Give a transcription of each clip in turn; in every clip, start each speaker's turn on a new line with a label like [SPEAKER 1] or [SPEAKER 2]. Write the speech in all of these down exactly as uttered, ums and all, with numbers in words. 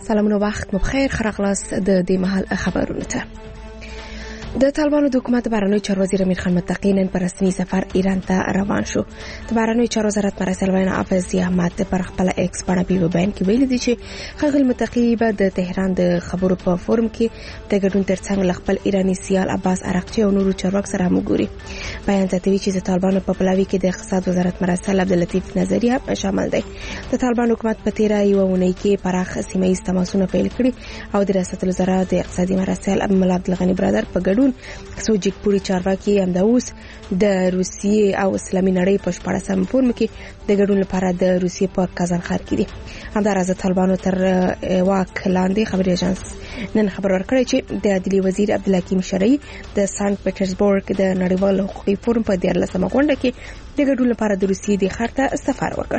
[SPEAKER 1] سلامونه وخت مو بخیر خراغلاس د دې مهال خبرونه ته. د طالبانو د حکومت بهرنی چارو وزیر امیر خان متقی نن په رسمي سفر ایران ته روان شو. د بهرنی چارو وزارت مرسل وینا حافظ احمد پر خپل ایکس باندې په بیان کې ویلي دي چې خغل متقی به د تهران د خبرو په فورم کې د ګډون ترڅنګ خپل ایرانی سیال عباس عراقچی او نورو چارواکو سره همغږي. بیان زیاتوي چې د طالبانو په پلاوي کې د اقتصاد وزارت مرسل عبداللطیف نظری هم شامل دی. د طالبانو حکومت په تیره یو اونۍ کې پراخ سیمه ایز تماسونه پیل کړي او د ریاست الوزرا د اقتصادي مرسل عبدالله عبدالغنی برادر په ګډون سوجیک پوری چارواکي هم د اوس د روسیې او اسلامي نړۍ په شپږم فورم کې د ګډون لپاره د روسیې په کازان ښار کې دي. همداراز طالبانو تر واک لاندې خبري اژانس نن خبر ورکړی چې د عدلي وزیر عبدالحکیم شرعي د سانت پټرزبورګ د نړیوال حقوقي فورم په دیارلسمه غونډه کې د ګډون لپاره د روسیې د ښار ته سفر وکړ.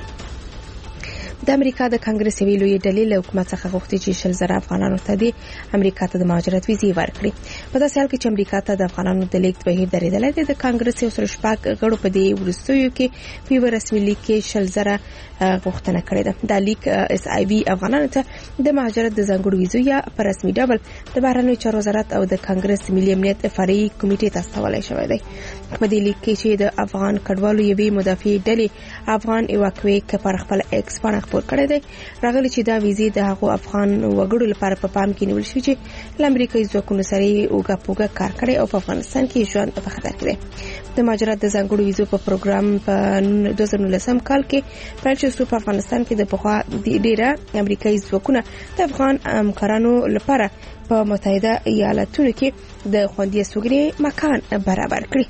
[SPEAKER 1] د امریکا د کانګرس ویلوی ډلې له حکومت څخه غوښتي چې شل زره افغانانو ته د امریکا ته د مهاجرت ویزې ورکړي. په داسې حال کې چې امریکا ته د افغانانو د لیږد بهیر درېدلی دی، د کانګرس یو سل شپږ غړو په دې وروستیو کې په یو رسمي لیک کې شل زره غوښتنه کړې ده. دا لیک اس آی وی افغانانو ته د مهاجرت د ځانګړو ویزو یا په رسمي ډول د بهرنیو چارو وزارت او د کانګرس ملي امنیت فرعي کمیټې ته استولای شوی دی. په دې لیک کې چې د افغان کډوالو یوې مدافع ډلې افغان ایواکوي کفر خپل ایکس باندې خبر کړی دی، راغلی چې دا ویزې د هغو افغان وګړو لپاره په پام کې نیول شوی چې له امریکایي ځواکونو سره اوګه پوګه کار کړي او په افغانستان کې ژوند په خطر کې دی. د مهاجرت د ځانګړو ویزو په پروګرام په دوه زره نولسم کال کې پیل شو. په افغانستان کې د پخوا ډیره امریکایي ځواکونه د افغان همکارانو لپاره په متحده ایالاتونو کې د خوندي استوګنې مکان برابر کړی.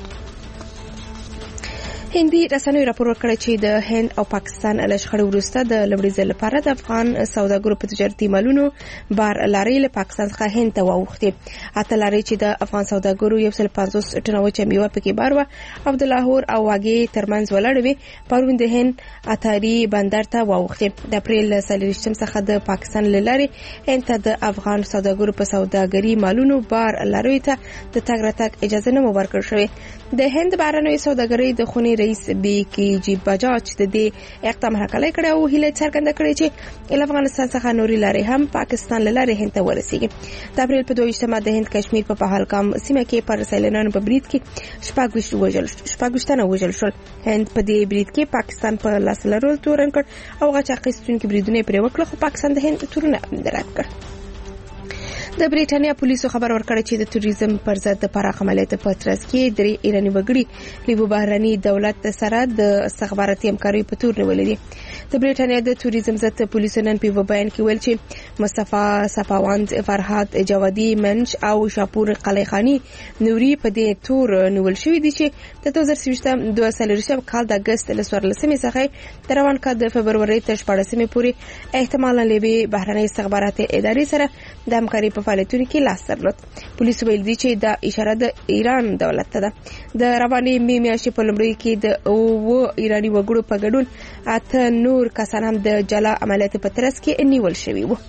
[SPEAKER 1] هندي رسنیو راپور ورکړی چې د هند او پاکستان له شخړې وروسته د لومړي ځل لپاره د افغان سوداګرو په تجارتي مالونو بار لارې له پاکستان څخه هند ته واوښتې. اته لارې چې د افغان سوداګرو یو سل پنځوس ټنه وچه میوه پکې بار وه او د لاهور او واګې ترمنځ ولاړې وې، پرون د هند اتاري بندر ته واوښتې. د اپریل څلوېښتم څخه د پاکستان له لارې هند ته د افغان سوداګرو په سوداګري مالونو بار لاریو ته د تګ راتګ اجازه نه ورکړل شوې. د هند بهرنیو سوداګرۍ د خونې رئیس بی کی جی بجاج د دې اقدام هرکلی کړی او هیله څرګنده کړې چې له افغانستان څخه نوري لارې هم پاکستان له لارې هند ته ورسیږي. د اپریل په دوه ویشتمه د هند کشمیر په پهلګام سیمه کې پر سیلانیانو په برید کې شپږ ویشت وژل شپږ ویشتانه وژل شول. هند په دې برید کې پاکستان په لاس لرلو تورن کړ او غچ اخیستونکي بریدونه پرې وکړل، خو پاکستان د هند تورونه رد کړ. د بریټانیا پولیسو خبر ورکړی چې د توریزم پر ضد د پراخ عملیاتو په ترڅ کې درې ایرانی وګړي له بهرني دولت سره د استخباراتي همکارۍ په تور نیولې دي. د بریټانیا د توریزم ضد پولیسو نن په بیان کې ویل چې مصطفی صفاوند، فرهاد جوادي منش او شاپور قلیخانی نوري په دې تور نیول شوی دي چې د دوه زره څلوېښتم کال د اگست له څوارلسمې څخه د روان کال د فبرورۍ تر شپاړسمې پورې احتمالاً له بهرنۍ استخباراتي ادارې سره د همکارۍ په فعالیتونو کې لاس درلود. پولیسو ویل دي چې دا اشاره د ایران دولت ته ده. د روانې میاشتې په لومړیو کې د اوه ایرانی وګړو په ګډون اته نور کسان هم د جلا عملیاتو په ترڅ کې نیول شوي وو.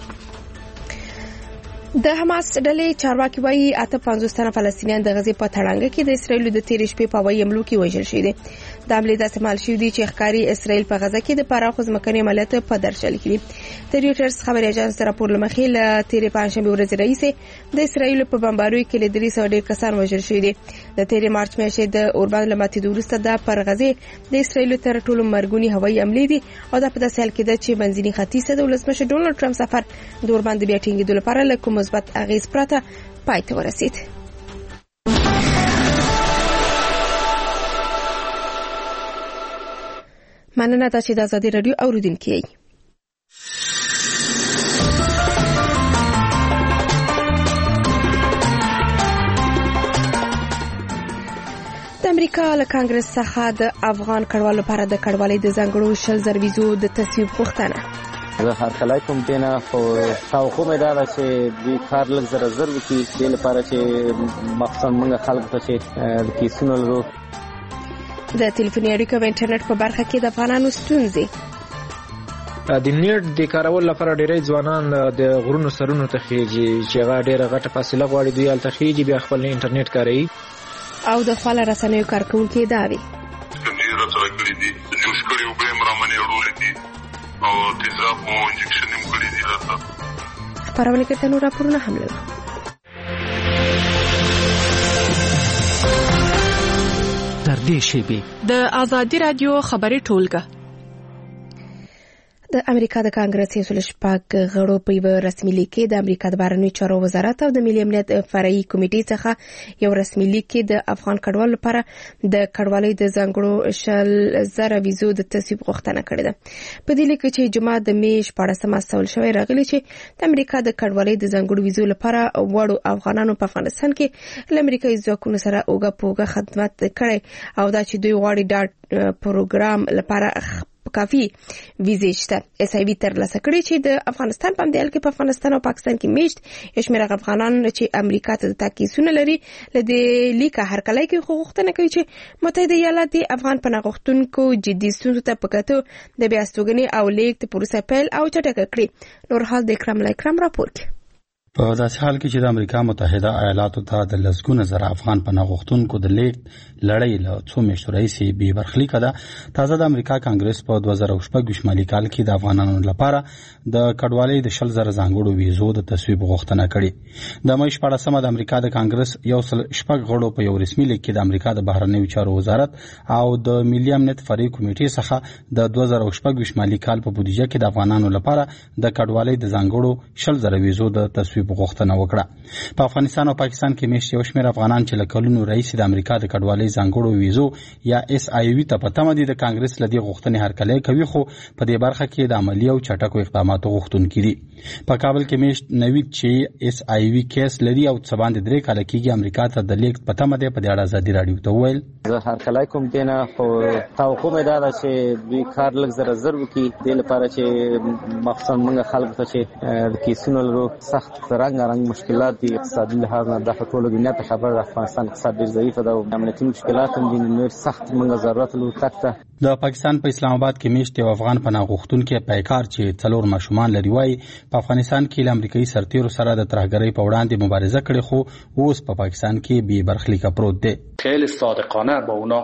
[SPEAKER 1] د حماس ډلې چارواکي وایي اته پنځوس تنه فلسطینیان د غزې په تړانګه کې د اسرایل د تیرې شپې په هوایي حملو کې وژل شوي دي. د حملې داسې مال شوي دي چې ښکاري اسرایل په غزه کې د پراخو ځمکني عملیاتو په درشل کې دي. د ریوټرز خبري اژانس راپور لمخې له تیرې پنځشنبې ورځې راهیسې د اسرایل په بمباریو کې له درې سوه ډېر کسان وژل شوي دي. د تیرې مارچ میاشتې د اوربان له ماتېدو وروسته دا پر غزې د اسرایل تر ټولو مرګوني هوایي حملې دي او دا په داسې حال کې ده چې منځني ختیځ ته د ولسمشر ډونالډ ټرمپ سفر د اوربان د بیا ټینګېدو لپاره له کوم مثبت اغېز پرته پای ته ورسېد. مننه دا چې د ازادي راډیو اوریدونکي یې. د امریکا له کانګرس څخه د افغان کډوالو لپاره د کډوالۍ د ځانګړو شل زره ویزو د تصویب غوښتنه.
[SPEAKER 2] زه هرکلی کوم دینه خو شاوخوا مې دا ده چې دوی کار لږ زره زر وکړي دې لپاره چې مخصوصا موږ خلکو ته چې د کیسونو لرو.
[SPEAKER 1] د ټلیفوني اړیکو او انټرنیټ په برخه کې د افغانانو ستونزې.
[SPEAKER 3] د نیټ د کارولو لپاره ډېری ځوانان د غرونو سرونو ته خېږي چې هغه ډېره غټه فاصله غواړي، دوی هلته خېږي بیا خپل انټرنیټ کاروي.
[SPEAKER 1] او د خپل رسنیو کارکونکي دا وي
[SPEAKER 4] چې راځي کړي دي جوش کړي او به مرامنې وړولې دي او تیزاب مو انجکشن هم کړی دی راته.
[SPEAKER 1] خپرونه کې تنور راپورونه هم لرو.
[SPEAKER 5] تر دې شیبې
[SPEAKER 6] د آزادي رادیو خبري ټولګه
[SPEAKER 1] د امریکا د کانګرس یو سل شپږ غړو په یو رسمي لیک کې د امریکا د بهرنیو چارو وزارت او د ملي امنیت فرعي کمیټې څخه یو رسمي لیک کې د افغان کډوالو لپاره د کډوالۍ د ځانګړو شل زره ویزو د تصویب غوښتنه کړې ده. په دې لیک کې چې جمعه د می شپاړسمه سول شوی راغلی چې د امریکا د کډوالۍ د ځانګړو ویزو لپاره وړو افغانانو په افغانستان کې له امریکایي ځواکونو سره اوګه پوګه خدمت کړي او دا چې دوی غواړي دا پروګرام لپاره کافي ویزې شته اس ای وی تر لاسه کړی چې د افغانستان په مدیل کې په افغانستان او پاکستان کې میشت یشمیر افغانان چې امریکا ته د تاکیسونه لري لدې لیکه هر کله کې حقوقونه کوي چې متحده ایالات د افغان پناه غوښتونکو جدي ستونزو ته پکاتو د بیا استوګنې او لیک د پروسه پیل او چټک کړی. نور حال د اکرام اکرام راپور کې
[SPEAKER 7] په داسې حال کې چې د امریکا متحده ایالاتو ته د لسګونه زره افغان پناه غوښتونکو د لیک لړۍ له څو میاشتو راهیسې بې برخلیکه ده. تازه د امریکا کانګرس په دوه زره شپږ شمالي کال کې د افغانانو لپاره د کډوالۍ د شل زره ځانګړو ویزو د تصویب غوښتنه کړې. د مې شپاړسمه د امریکا د کانګرس یو سل شپږ غړو په یو رسمي لیک کې د امریکا د بهرنیو چارو وزارت او د ملي امنیت فرعي کمیټې څخه د دوه زره شپږ شمالي کال په بودیجه کې د افغانانو لپاره د کډوالۍ د ځانګړو شل زره ویزو د تصویب غوښتنه وکړه. په افغانستان او پاکستان کې میشت یو شمېر افغانان چې له کلونو راهیسې د امریکا د کډوالۍ ځانګړو ویزو یا اس ای وی ته په تمه دي د کانګرس له دې غوښتنې هرکلی کوي، خو په دې برخه کې د عملي او چټکو اقداماتو غوښتونکي دي. په کابل کې میشت نوید چې اس ای وی کیس لري او څه باندې درې کاله کېږي امریکا ته د لیک په تمه دی، په دې اړه ازادي راډیو ته وویل
[SPEAKER 2] زه هرکلی کوم دی نه، خو توقع مې دا ده چې دوی کار لږ زره زر وکړي دې لپاره چې مخصوصا موږ خلکو ته چې د کیسونو لرو سخت رنګارنګ مشکلات دي اقتصادي لحاظ نه. د ټولو دنیا ته خبر د افغانستان اقتصاد ډېر ضعیف ده او امنیتي مشکلات هم دي، نور سخت موږ ضرورت لرو تک ته.
[SPEAKER 7] د پاکستان په اسلام آباد کې میشت یو افغان پناه غوښتونکی پیکار چې څلور ماشومان لري وایي په افغانستان کې له امریکایي سرتیرو سره د ترهګرۍ په وړاندې مبارزه کړې، خو اوس په پاکستان کې بې برخلیکه پروت دی.
[SPEAKER 8] خیلی صادقانه با اونا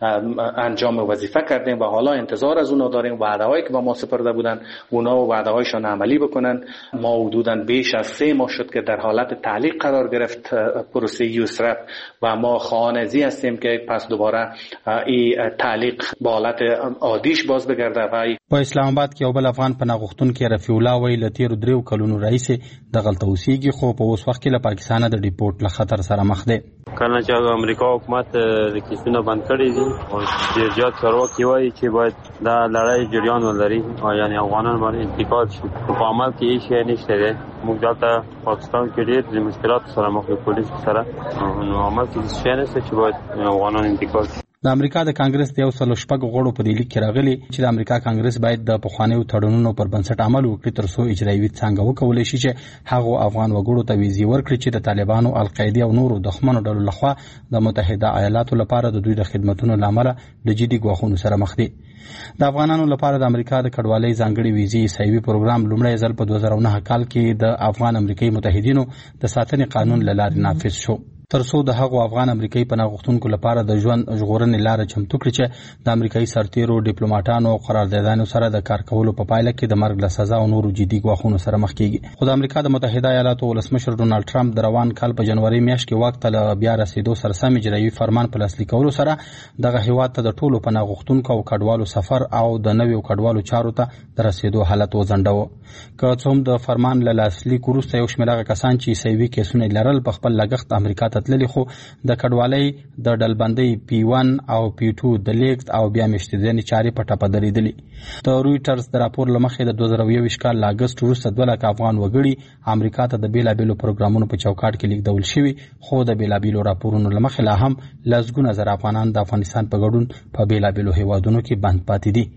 [SPEAKER 8] انجام وظیفه کردیم و حالا انتظار از اونا داریم وعده‌هایی که با ما سپرده بودن اونا و وعده‌هایشان عملی بکنن. ما حدوداً بیش از سه ماه شد که در حالت تعلیق قرار گرفت پروسه یوسرپ و ما خواهان هستیم که پس دوباره این تعلیق با حالت عادیش باز بگرده. و
[SPEAKER 7] په اسلام آباد کې یو بل افغان پناه غوښتونکی رفیع الله وایي له تیرو دریو کلونو راهیسې دغلته اوسېږي، خو په اوس وخت کې له پاکستانه د ډیپورټ له خطر سره مخ دی.
[SPEAKER 9] کله چې امریکا حکومت د کیسونه بند کړي دي او ډېر زیات چارواکي وایي چې باید دا لړۍ جریان ولري او یعنی افغانان باندې انتقال شي، په عمل کې هیڅ شی نشته دی. موږ دلته پاکستان کې ډېر د مشکلاتو سره مخ یو، پولیس سره نو عمل کې هیڅ شی نشته چې باید افغانان انتقال شي.
[SPEAKER 7] د امریکا د کانګرس د یو سل شپږ غړو په دې لیک کې راغلي چې د امریکا کانګرس باید د پخوانیو تړونونو پر بنسټ عمل وکړي ترڅو اجرایي څنګه وکولای شي چې هغه افغان وګړو ته ویزې ورکړي چې د طالبانو، القاعده او نورو دښمنو ډلو لخوا د متحده ایالاتو لپاره د دوی د خدماتو لامل د جدي ګواښونو سره مخ دي. د افغانانو لپاره د امریکا د کډوالۍ ځانګړي ویزې سایوي پروګرام لومړی ځل په دوه زره نهه کال کې د افغان امریکایي متحدینو د ساتنې قانون له لارې نافذ شو ترڅو د هغو افغان امریکایي پناه غوښتونکو لپاره د ژوند ژغورنې لاره چمتو کړي چې د امریکایي سرتیرو، ډیپلوماټانو او قراردادانو سره د کار کولو په پایله کې د مرګ له سزا او نورو جدي ګواښونو سره مخ کیږي. خو د امریکا د متحده ایالاتو ولسمشر ډونالډ ټرمپ د روان کال په جنوري میاشت کې واک ته له بیا رسیدو سره سم اجرایي فرمان په لاسلیک کولو سره دغه هیواد ته د ټولو پناه غوښتونکو او کډوالو سفر او د نویو کډوالو چارو ته د رسیدو حالت وځنډاوه. که څه هم د فرمان له لاسلیک وروسته یو شمېر هغه کسان چې عیسوي کیسونه لرل په خپل لګښت امریکا ته تللي، خو د کډوالۍ د ډلبندۍ پی ون او پی ټو د لیږد او بیا میشتېدنې چارې په ټپه درېدلې. د رویټرز د راپور له مخې د دوه زره یوویشت کال له اګست وروسته دوه لکه افغان وګړي امریکا ته د بېلابېلو پروګرامونو په چوکاټ کې لیږدول شوي، خو د بېلابېلو راپورونو له مخې لا هم لسګونه زره افغانان د افغانستان په ګډون په بېلابېلو هیوادونو کې بند پاتې دي.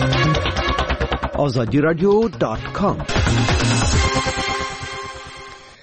[SPEAKER 5] آزادی رادیو دات کام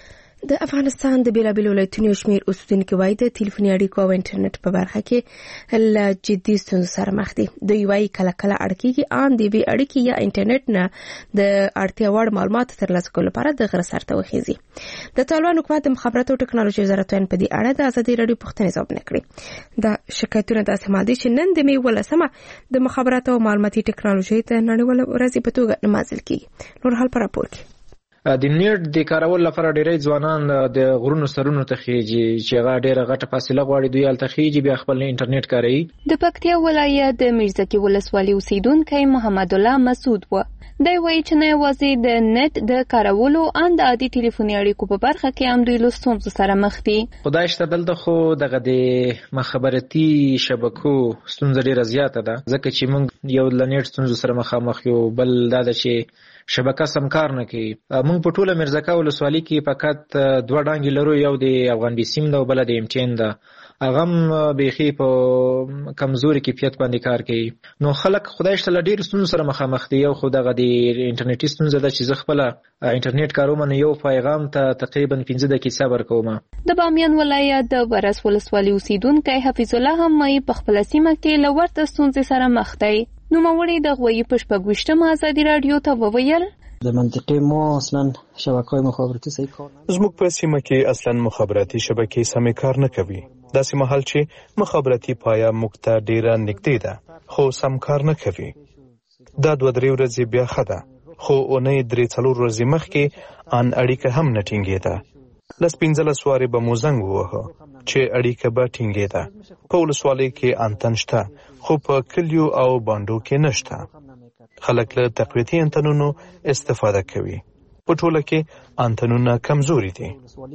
[SPEAKER 1] د افغانستان د بیلابیلو ولایتونو شمیر اوسیدونکو وایي د ټلیفوني اړیکو او انټرنیټ په برخه کې له جدي ستونزو سره مخ دي. دوی وایي کله کله اړیکې ان دی وی اړیکې یا انټرنیټ نه د اړتیا وړ معلومات ترلاسه کولو لپاره د غره سرته وخیزي. د طالبان حکومت د مخابراتو او ټکنالوژي وزارت په دې اړه د ازادي رادیو پوښتنې ځواب نکړي. دا شکایتونه د احتمال دي چې نن د می ولسمه د مخابراتو او معلوماتي ټکنالوژي د نړیوال ورځې په توګه نمازل کیږي. نور حال پر راپور کې
[SPEAKER 3] د نیټ د کارول لپاره ډېری ځوانان د غرونو سرونو ته خېږي چې هغه ډېره غټه فاصله غواړي. دوی هلته خېږي بیا خپل انټرنیټ کاروي.
[SPEAKER 10] د پکتیا ولایت د میرزکي ولسوالۍ اوسیدونکی محمد الله مسعود و. دی وایي چې نه یوازې د نت د کارولو ان د عادي ټلیفوني اړیکو په برخه کې هم دوی له ستونزو سره مخ دي.
[SPEAKER 3] خدای شته دلته خو دغه د مخابراتي شبکو ستونزه ډېره زیاته ده ځکه چې موږ یو له نت ستونزو سره مخامخ یو، بل دا ده چې شبکه سم کار نه کوي. موږ په ټوله میرزکه ولسوالۍ کې فقط دوه ډانګې لرو، یو د افغان بي سیم ده او بل د ایم ټي ان ده. هغه هم بیخي په کمزوري کیفیت باندې کار کوي. نو خلک خدای شته له ډېرو ستونزو سره مخامخ دي. یو خو دغه د انټرنیټي ستونزه ده چې زه خپله انټرنیټ کاروم، نو یو پیغام ته تقریبا پنځه دقیقې صبر کوم.
[SPEAKER 10] د بامیان ولایت د ورس ولسوالۍ اوسیدونکی حفیظ الله هم وایي په خپله سیمه کې له ورته ستونزې سره مخ دی. نوموړی د غویي په شپږویشتمه ازادي راډیو ته وویل
[SPEAKER 11] د منطقې ما اصلا شبکه‌های مخابراتی صحیح کار نه کوي.
[SPEAKER 12] زموږ په سیمه کې اصلا مخابراتي شبکې سمې کار نه کوي. داسې مهال چې مخابراتي پایه موږ ته ډیره نږدې ده خو سم کار نه کوي. دا دوه درې ورځې بیا ښه ده، خو اونۍ درې څلور ورځې مخکې ان اړیکه هم نه ټینګېده. لس پنځلس وارې به مو زنګ ووهه چې اړیکه به ټینګېده. په ولسوالۍ کې انتن شته خو په کلیو او بانډو کې نشته. خلک له تقویتي انتنونو استفاده کوي. په ټوله کې انتنونه کمزوري دي.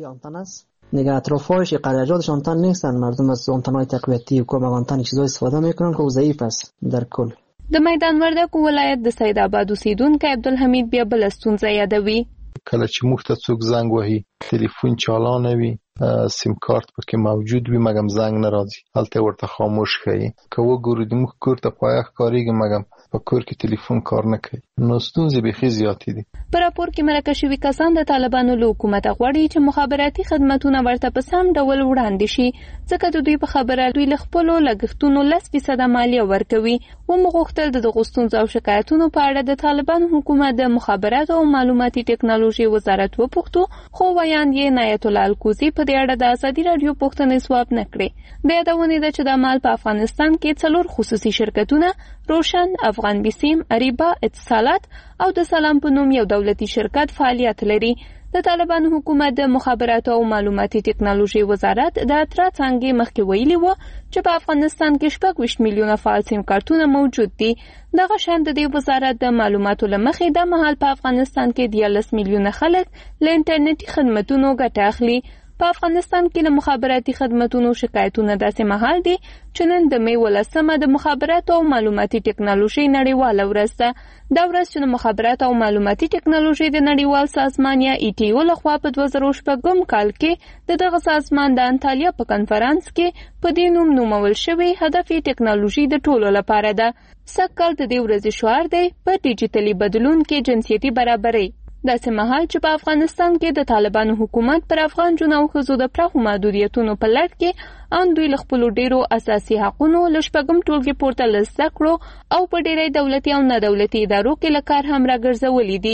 [SPEAKER 11] دیگه اطرافش قریه‌جاتش آنتن نیستن، مردم از آنتن‌های تقویتی و کم آنتن چیزای استفاده میکنن که ضعیف است در کل.
[SPEAKER 10] د میدان وردګو ولایت د سید آباد اوسیدونکی عبدالحمید بیا بل ستونزه یادوي.
[SPEAKER 13] کله چې موږ ته څوک زنګ وهي تلیفون چالانه وي، سیم کارت پکې موجود وي مګم زنګ نه راځي، هلته ورته خاموش ښیي. که وګورو د موږ کور ته پایه ښکارېږي مګم په کور کې تلیفون کار نه کوي. نو ستونزې بیخي زیاتې دي.
[SPEAKER 10] په راپور کې مرکه شوي کسان د طالبانو له حکومته غواړي چې مخابراتي خدمتونه ورته په سم ډول وړاندې شي ځکه د دوی په خبره دوی له خپلو لګښتونو لس فیصده مالیه ورکوي. ومو غوښتل د دغو ستونزو او شکایتونو په اړه د طالبانو حکومت د مخابراتو او معلوماتي ټکنالوژي وزارت وپوښتو، خو ویاند یې نایت الله الکوزي په دې اړه د ازادي راډیو پوښتنې ځواب نه کړې. د یادونې ده چې د مال په افغانستان کې څلور خصوصي شرکتونه روشن، افغان بي سیم، اریبا، اتصالات او د سلام په نوم یو دولتي شرکت فعالیت لري. د طالبانو حکومت د مخابراتو او معلوماتي ټکنالوژي وزارت د اترا څانګې مخکې ویلي و چې په افغانستان کې شپږ ویشت میلیونه فعال سیم کارتونه موجود دي. دغه شان د دې وزارت د معلوماتو له مخې د مهال په افغانستان کې دیارلس میلیونه خلک له انټرنیټي خدمتونو ګټه اخلي. په افغانستان کې له مخابراتي خدمتونو شکایتونه داسې مهال دي چې نن د می ولسمه د مخابراتو او معلوماتي ټکنالوژي نړیواله ورځ ده. دا ورځ چې د مخابراتو او معلوماتي ټکنالوژي د نړیوال سازمان یا ای ټي او لخوا په دوه زره شپږم کال کې د دغه سازمان د انټالیا په کنفرانس کې په دې نوم نومول شوی هدف ټکنالوژي د ټولو لپاره ده. سږکال د دې ورځې شعار دی په ډیجیټلي بدلون کې جنسیتي برابرۍ. داسې مهال چې په افغانستان کې د طالبانو حکومت پر افغان جنو او ښځو د پراخو محدودیتونو په لړ کې ان دوی له خپلو ډیرو اساسي حقونو له شپږم ټولګي پورته له زده کړو او په ډیری دولتي او نه دولتي ادارو کې له کار هم راګرځولي دي.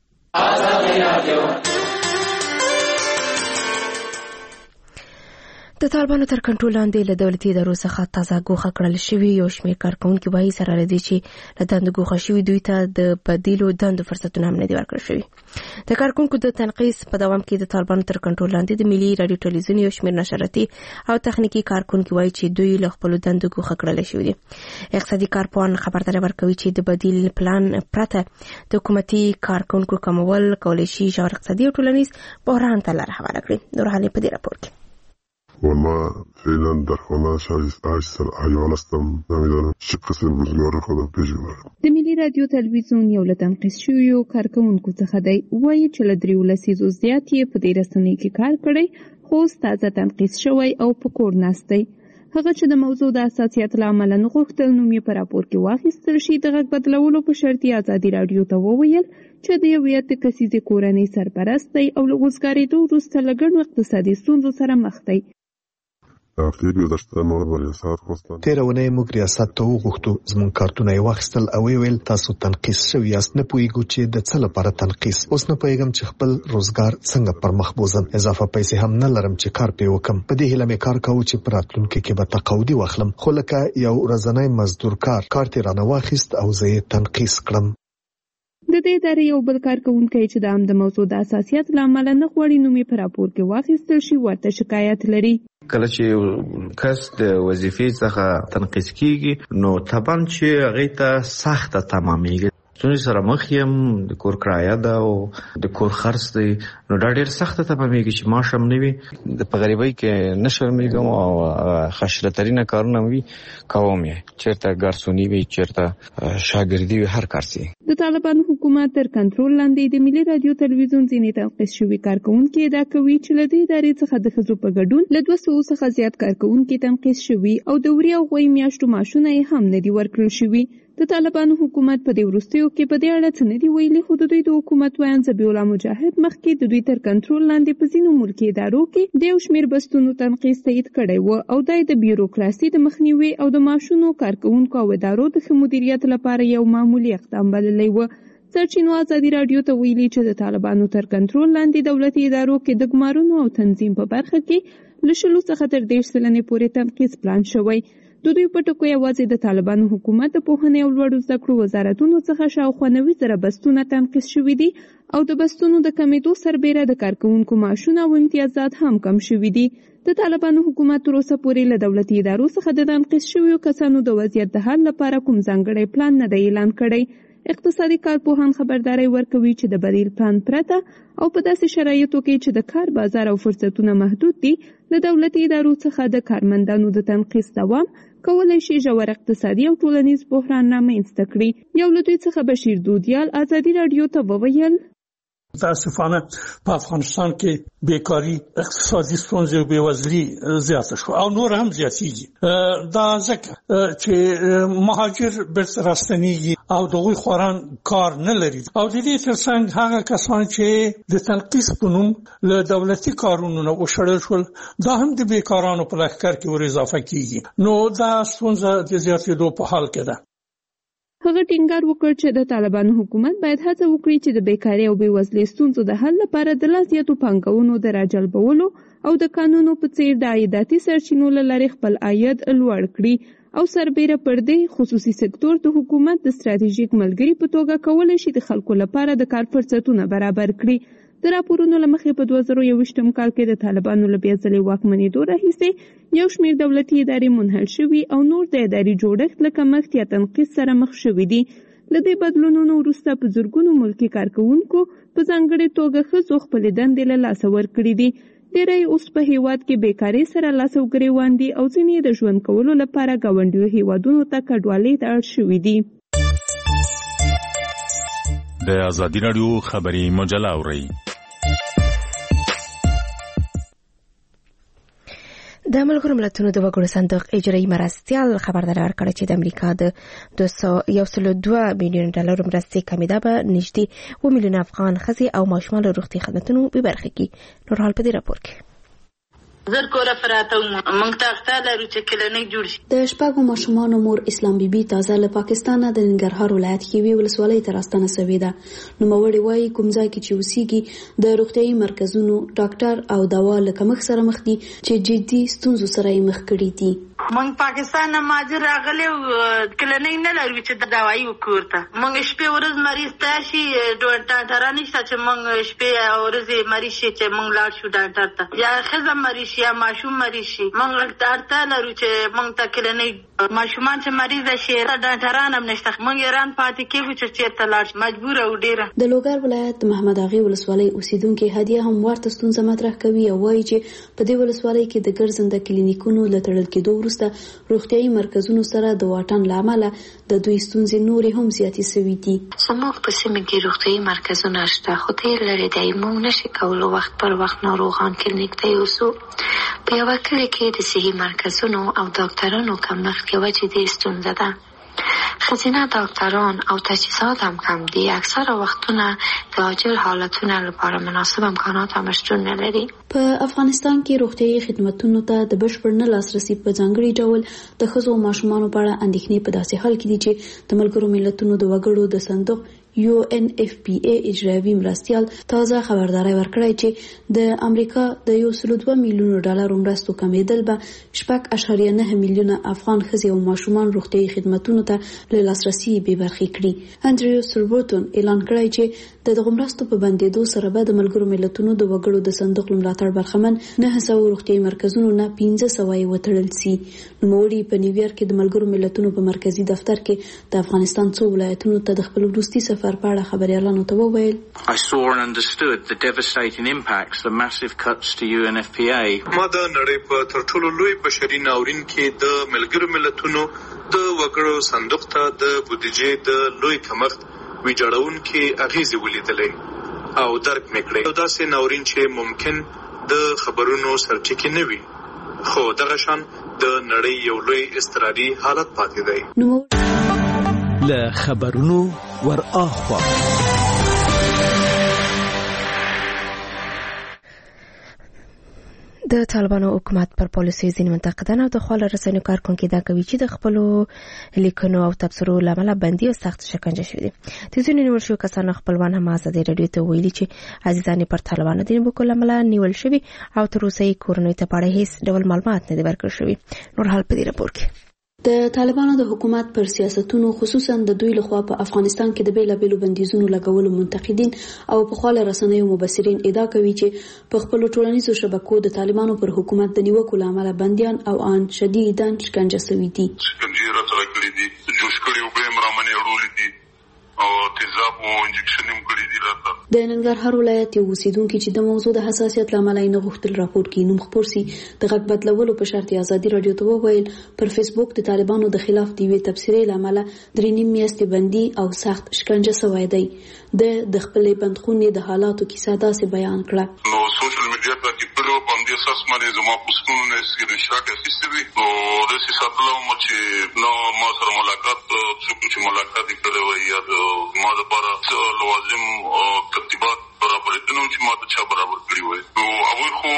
[SPEAKER 1] د طالبانو تر کنټرول لاندې له دولتي ادارو څخه تازه ګوښه کړل شوي یو شمېر کارکوونکي وایي سره له دې چې له دندو ګوښه شوي دوی ته د بدیلو دندو فرصتونه هم نه دي ورکړل شوي. د کارکوونکو د تنقیص په دوام کې د طالبانو تر کنټرول لاندې د ملي راډیو ټلویزیون یو شمېر نشراتي او تخنیکي کارکوونکي وایي چې دوی له خپلو دندو ګوښه کړل شوي دي. اقتصادي کارپوهان خبرداری ورکوي چې د بدیل پلان پرته د حکومتي کارکوونکو کمول کولی شي ژور اقتصادي او ټولنیز بحران ته لار هواره کړي. نور حالې په دې راپور کې
[SPEAKER 14] والله فعلا در خانه هشت سال حیوان هستم، نمیدانم چه قسم روزگار خودم پیش ببرم.
[SPEAKER 15] د ملي رادیو تلویزیون یو له تنقیص شویو کارکوونکو څخه دی. وایي چې له دریو لسیزو زیات یې په دې رسنۍ کې کار کړی خو اوس تازه تنقیص شوی او په کور ناست دی. هغه چې د موضوع د اساسیت له امله نه غوښتل نوم یې په راپور کې واخیستل شي د غږ بدلولو په شرط یې ازادي راډیو ته وویل چې د یوې اته کسیزې کورنۍ سرپرست دی او له وزګارېدو وروسته له ګڼو اقتصادي ستونزو سره مخ دی.
[SPEAKER 16] تېره اونۍ موږ ریاست ته وغوښتو، زموږ کارتونه یې واخیستل او ویې ویل تاسو تنقیص شوي یاست، نه پوهېږو چې د څه لپاره تنقیص. اوس نه پوهېږم چې خپل روزګار څنګه پر مخ بوزم، اضافه پیسې هم نه لرم چې کار پرې وکړم. په دې هیله مې کار کاوه چې په راتلونکي کې به تقاعدي واخلم، خو لکه یو ورځنی مزدور کار کار ترې رانه واخیست او زه یې تنقیص کړم.
[SPEAKER 15] د دې ادارې یو بل کارکوونکی چې د هم د موضوع د اساسیت له امله نه غواړي نوم یې په راپور کې واخیستل شي ورته شکایت لري.
[SPEAKER 17] کله چې کس د وظیفې څخه تنقیص کیږي نو طبعا چې هغه ته سخته تمامېږي. څنګه سره مخ یم د کور کرایه ده او د کور خرڅ دی، نو دا ډېر سخته تمامېږي چې معاش هم نه وي. په غریبۍ کې نه شرمېږم او خشره ترینه کارونه وي کوم یې، چېرته ګارسوني وي، چېرته شاګردي وي، هر کار سي.
[SPEAKER 15] د طالبانو حکومت تر کنټرول لاندې د ملي رادیو تلویزیون ځینې تنقیص شوي کارکوونکي ادعا کوي چې له دې ادارې څخه د ښځو په ګډون له دوه سوو څخه زیات کارکوونکي تنقیص شوي او د وړي او غوی میاشتو معاشونه یې هم نه دي ورکړل شوي. د طالبانو حکومت په دې وروستیو کې په دې اړه څه نه دي ویلي، خو د دوی د حکومت ویاند ذبیح الله مجاهد مخکې د دوی تر کنټرول لاندې په ځینو ملکي ادارو کې د یو شمېر بستونو تنقیص تایید کړی و او دا د بیوروکراسي د مخنیوي او د معاشونو کارکوونکو او ادارو د ښه مدیریت لپاره یو معمولي اقدام بللی و. سرچینو ازادي راډیو ته ویلي چې د طالبانو تر کنټرول لاندې دولتي ادارو کې د ګمارونو او تنظیم په برخه کې له شلو څخه تر دېرش سلنې پورې تنقیص پلان شوی. د دوی په ټکو یوازې د طالبانو حکومت د پوهنې او لوړو زده کړو وزارتونو څخه شاوخوا نوي زره بستونه تنقیص شوي دي او د بستونو د کمیدو سربیره د کارکوونکو معاشونه او امتیازات هم کم شوي دي. د طالبانو حکومت تر اوسه پورې له دولتي ادارو څخه د تنقیص شویو کسانو د وضعیت د حل لپاره کوم ځانګړی پلان نه دی اعلان کړی. اقتصادي کارپوهان خبرداري ورکوي چې د بدیل پلان پرته او په داسې شرایطو کې چې د کار بازار او فرصتونه محدود دي له دولتي ادارو څخه د کارمندانو د تنقیص دوام کولای شي ژور اقتصادي او ټولنیز بحران رامنځته کړي. یو له دوی څخه بشیر دودیال ازادي راډیو ته وویل
[SPEAKER 18] متاسفانه په افغانستان کې بیکاری، اقتصادي ستونزې او بېوزلي زیاته شو او نور هم زیاتېږي. دا ځکه چې مهاجر بیرته راستنېږي او دغوی خواران کار نه لري او د دې ترڅنګ هغه کسان چې د تنقیص په نوم له دولتي کارونو نه وشړل شول دا هم د بیکارانو په لښکر کې ور اضافه کېږي. نو دا ستونزه د زیاتېدو په حال کې ده.
[SPEAKER 15] هغه ټینګار وکړ چې د طالبانو حکومت باید هڅه وکړي چې د بیکارۍ او بېوزلۍ ستونزو د حل لپاره د لا زیاتو پانګونو د راجلبولو او د قانونو په څیر د عایداتي سرچینو له لارې خپل عاید لوړ کړي او سربیره پر دې خصوصي سکتور د حکومت د ستراتیژیک ملګري په توګه کولی شي د خلکو لپاره د کار فرصتونه برابر کړي. د راپورونو له مخې په دوه زره یوویشتم کال کې د طالبانو له بیا ځلې واکمنېدو راهیسې یو شمېر دولتي ادارې منحل شوي او نور د اداري جوړښت له کمښت یا تنقیص سره مخ شوي دي. له دې بدلونونو وروسته په زرګونو ملکي کارکوونکو په ځانګړې توګه ښځو خپلې دندې له لاسه ورکړي دي. ډېری اوس په هیواد کې بیکارۍ سره لاس او ګرېوان دي او ځینې د ژوند کولو لپاره ګاونډیو هیوادونو ته کډوالۍ ته اړ شوي دي.
[SPEAKER 19] د ازادي راډیو خبري مجله اورئ.
[SPEAKER 1] د ملګرو ملتونو د وګړو صندوق اجرایي مرستیال خبرداری ورکړه چې د امریکا د یو سل او دوه میلیون ډالر مرستې کمیده به نږدې اووه میلیونه افغان ښځې او ماشومان له روغتي خدمتونو بې برخې کړي. نور حال په دې راپور کې
[SPEAKER 20] زر کوره پراته موږ ته اړتیا لرو چې کلینیک جوړ شي.
[SPEAKER 21] د شپږو ماشومانو مور اسلام بیبي تازه له پاکستان د ننګرهار ولایت کې وی ولسوالۍ ته راستنه شوې ده. نوموړې وایي کوم ځای کې چې اوسېږي د روغتیايي مرکزونو ډاکټر او دوا له کمښت سره مخ دي چې جدي ستونزو سره یې مخ کړي دي.
[SPEAKER 20] موږ پاکستان نه ماجر راغلي کلینیک نه لرو چې د دوايي وکورته. موږ شپې ورځ مریض تاشي ډاکټر نشته چې موږ شپې ورځ مریض شي چې موږ لاړ شو ډاکټر ته یا خزم مریض یا ماشوم مریض شي. موږ ډاکټر لرو چې موږ ته کلینیک ماشومان چې مریض شي ډاکټران هم نشته، موږ ایران پاتې کېږو چې چیرته لاړ شو، مجبور او ډیره.
[SPEAKER 21] د لوګر ولایت محمد اغي ولسوالۍ اوسیدونکو هدیه هم ورته ستونزه مطرح کوي او وایي چې په دې ولسوالۍ کې د ګرځنده کلینیکونو له تړل کېدو وروسته روغتیايي مرکزونو سره د واټن له امله د دوی ستونزې نورې هم زیاتې شوې دي.
[SPEAKER 4] زموږ په سیمه کې روغتیايي مرکزونه شته خو ډېر لرې دي، موږ نشي کولی وخت پر وخت ناروغان کلینیک ته یوسو. په یوه کلي کې د صحي مرکزونو او ډاکټرانو کمښت یوه جدي ستونزه ده. ښځینه ډاکټران او تجهیزات هم کم دي. اکثره وختونه د عاجل حالتونو لپاره مناسب امکانات هم شتون نه لري.
[SPEAKER 21] په افغانستان کې روغتیايي خدماتو ته د بشپړ نه لاسرسي په ځانګړي ډول د ښځو او ماشومانو په اړه اندېښنې په داسې حال کې دي چې د ملګرو ملتونو د وګړو د صندوق یو ان اف پی ای اجرایي مرستیال تازه خبرداري ورکړی چې د امریکا د یو سل دوه میلیونو ډالر مرستو کمیدل به شپږ اعشاریه نه میلیونه افغان ښځې او ماشومان روغتیايي خدماتو ته له لاسرسي بې برخې کړي. انډریو سربوټون اعلان کړی چې د دغه مرستو په بندېدو سره به د ملګرو ملتونو د وګړو د صندوق ملاتړ برخمن نه سوه روغتیايي مرکزونو نه پنځه سوه یې وتړل سي. نوموړي په نیویارک کې د ملګرو ملتونو په مرکزی دفتر کې د افغانستان څو ولایتونو ته د خپل وروستي سفر په اړه خبريالانو ته وویل.
[SPEAKER 22] I saw and understood the devastating impacts the massive cuts to U N F P A.
[SPEAKER 12] ما د نړۍ په تر ټولو لوی بشري ناورین کې د ملګرو ملتونو د وګړو صندوق ته د بودیجې د لوی کمښت ویجاړونکي اغیزې ولیدلې او درک مې کړې. داسې ناورین چې ممکن د خبرونو سرټکی نه وي خو دغه شان د نړۍ یو لوی اضطراري حالت پاتې دی.
[SPEAKER 5] له خبرونو ور اخوا
[SPEAKER 1] د طالبانو حکومت پر پالیسي ځینې منتقدان او د خواله رسنیو کارکونکي دا کوي چې د خپلو لیکنو او تبصرو له امله بندي او سخت شکنجه شوي دي. د ځینو نیول شویو کسانو خپلوان هم ازادي راډیو ته ویلي چې عزیزان پر طالبانو د نیوکو له امله نیول شوي او تر اوسه یې کورنیو ته په اړه هیڅ ډول معلومات نه دي ورکړل شوي. نور حال په دې راپور کې
[SPEAKER 21] د طالبانو د حکومت پر سیاستونو خصوصا د دوی لخوا په افغانستان کې د بیلابېلو بندیزونو لګولو منتقدین او په خواله رسنیو مبصرین ادعا کوي چې په خپل ټولنیزو شبکو د طالبانو پر حکومت د نیوکو لامل بنديان او ان شدیداً شکنجه شوي دي.
[SPEAKER 14] شکنجه راته کړې دي، جوش کړي او به مرامنې اړولې دي او تیزاب او انجکشن هم کړی دی راته.
[SPEAKER 21] د ننګرهار ولایت یو اوسیدونکي چې د موضوع د حساسیت لامل نه غوښتل راپور کې نوم خپور سي د غږ بدلولو په شرط ازادي رادیو ته وویل پر فیسبوک د طالبانو د خلاف دی وی تبصرې لامل درې نیم میاشتې بندي او سخت شکنجه شوی دی. د د خپلې بندخونې د حالاتو کیسه داسې بیان کړه.
[SPEAKER 14] نو سوشل میډیا ته کې په باندې اساس باندې زما پوسټونه نه سګرین شاټ اخیستې وي او د ساتلو مو چې نو ما سره ملاقات څوک چې ملاقات کړي وي یا ما لپاره لوازم او ترتیبات برابر دي نو چې ما ته چا برابر کړی وي. نو هغه خو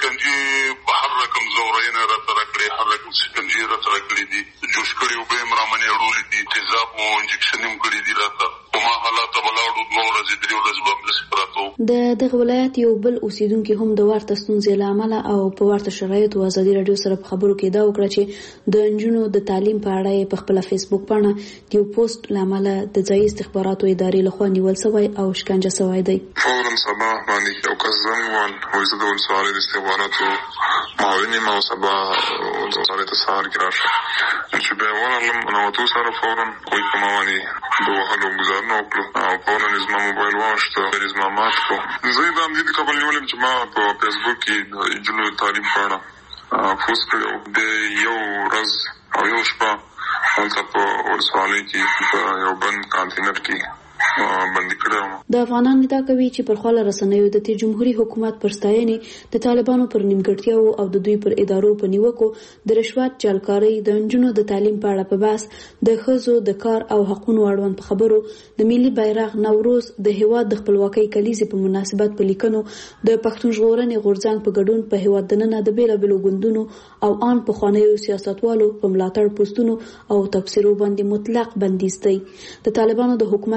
[SPEAKER 14] سکنجي په هر رقم زورینه را تر کړی، هر رقم سکنجي را تر کړی دي، جوش کړي او به مرامنې اړولې دي، تیزاب او انجکشن هم کړی دي راته. کومه حالات بلاړو نو ورځې درې ورځې باندې سپراتو.
[SPEAKER 21] د دغه ولایت یو بل اوسیدونکي هم د ورته ستونزې له امله او په ورته شرایطو ازادي راډیو سره په خبرو کې دا وکړه چې د نجونو د تعلیم په اړه په خپل فیسبوک باندې یو پوسټ له امله د ځایي استخباراتو ادارې لخوا نیول شوی او شکنجه شوی دی.
[SPEAKER 14] فورا صباح باندې یو کس زنګ وان او زه د ولسوالۍ د استخباراتو معاون یم او سبا د ولسوالۍ ته سهار کې راشه چې بیا ورغلم نو تو سره فورا کوی کومه باندې د وهلو ګزارنه وکړو او فورا زما موبایل واخیسته، زما مات کړو. زه د امنیتي کابل نیولم چې ما په فیسبوک کې د نجونو د تعلیم په اړه پوسټ کړی د یو ورځ او یو شپه هلته په ولسوالۍ کې په یو بند کانتینر کې باندې کړو.
[SPEAKER 21] د افغانان ادعا کوي چې پر خواله رسنیو د تیر جمهوریت حکومت پر ستاینې د طالبانو پر نیمګړتیاو او د دوی پر ادارو په نیوکو د رشوت جلکاري د نجونو د تعلیم په اړه په بحث د ښځو د کار او حقوقو اړوند په خبرو د ملي بیرغ نوروز د هیواد د خپلواکۍ کلیزې په مناسبت په لیکنو د پښتون ژغورنې غورځنګ په ګډون په هیواد دننه د بیلابېلو ګوندونو او ان په خوانیو سیاستوالو په ملاتړ پوسټونو او تبصرو باندې مطلق بندیز دی. د طالبانو د حکومت د استخبار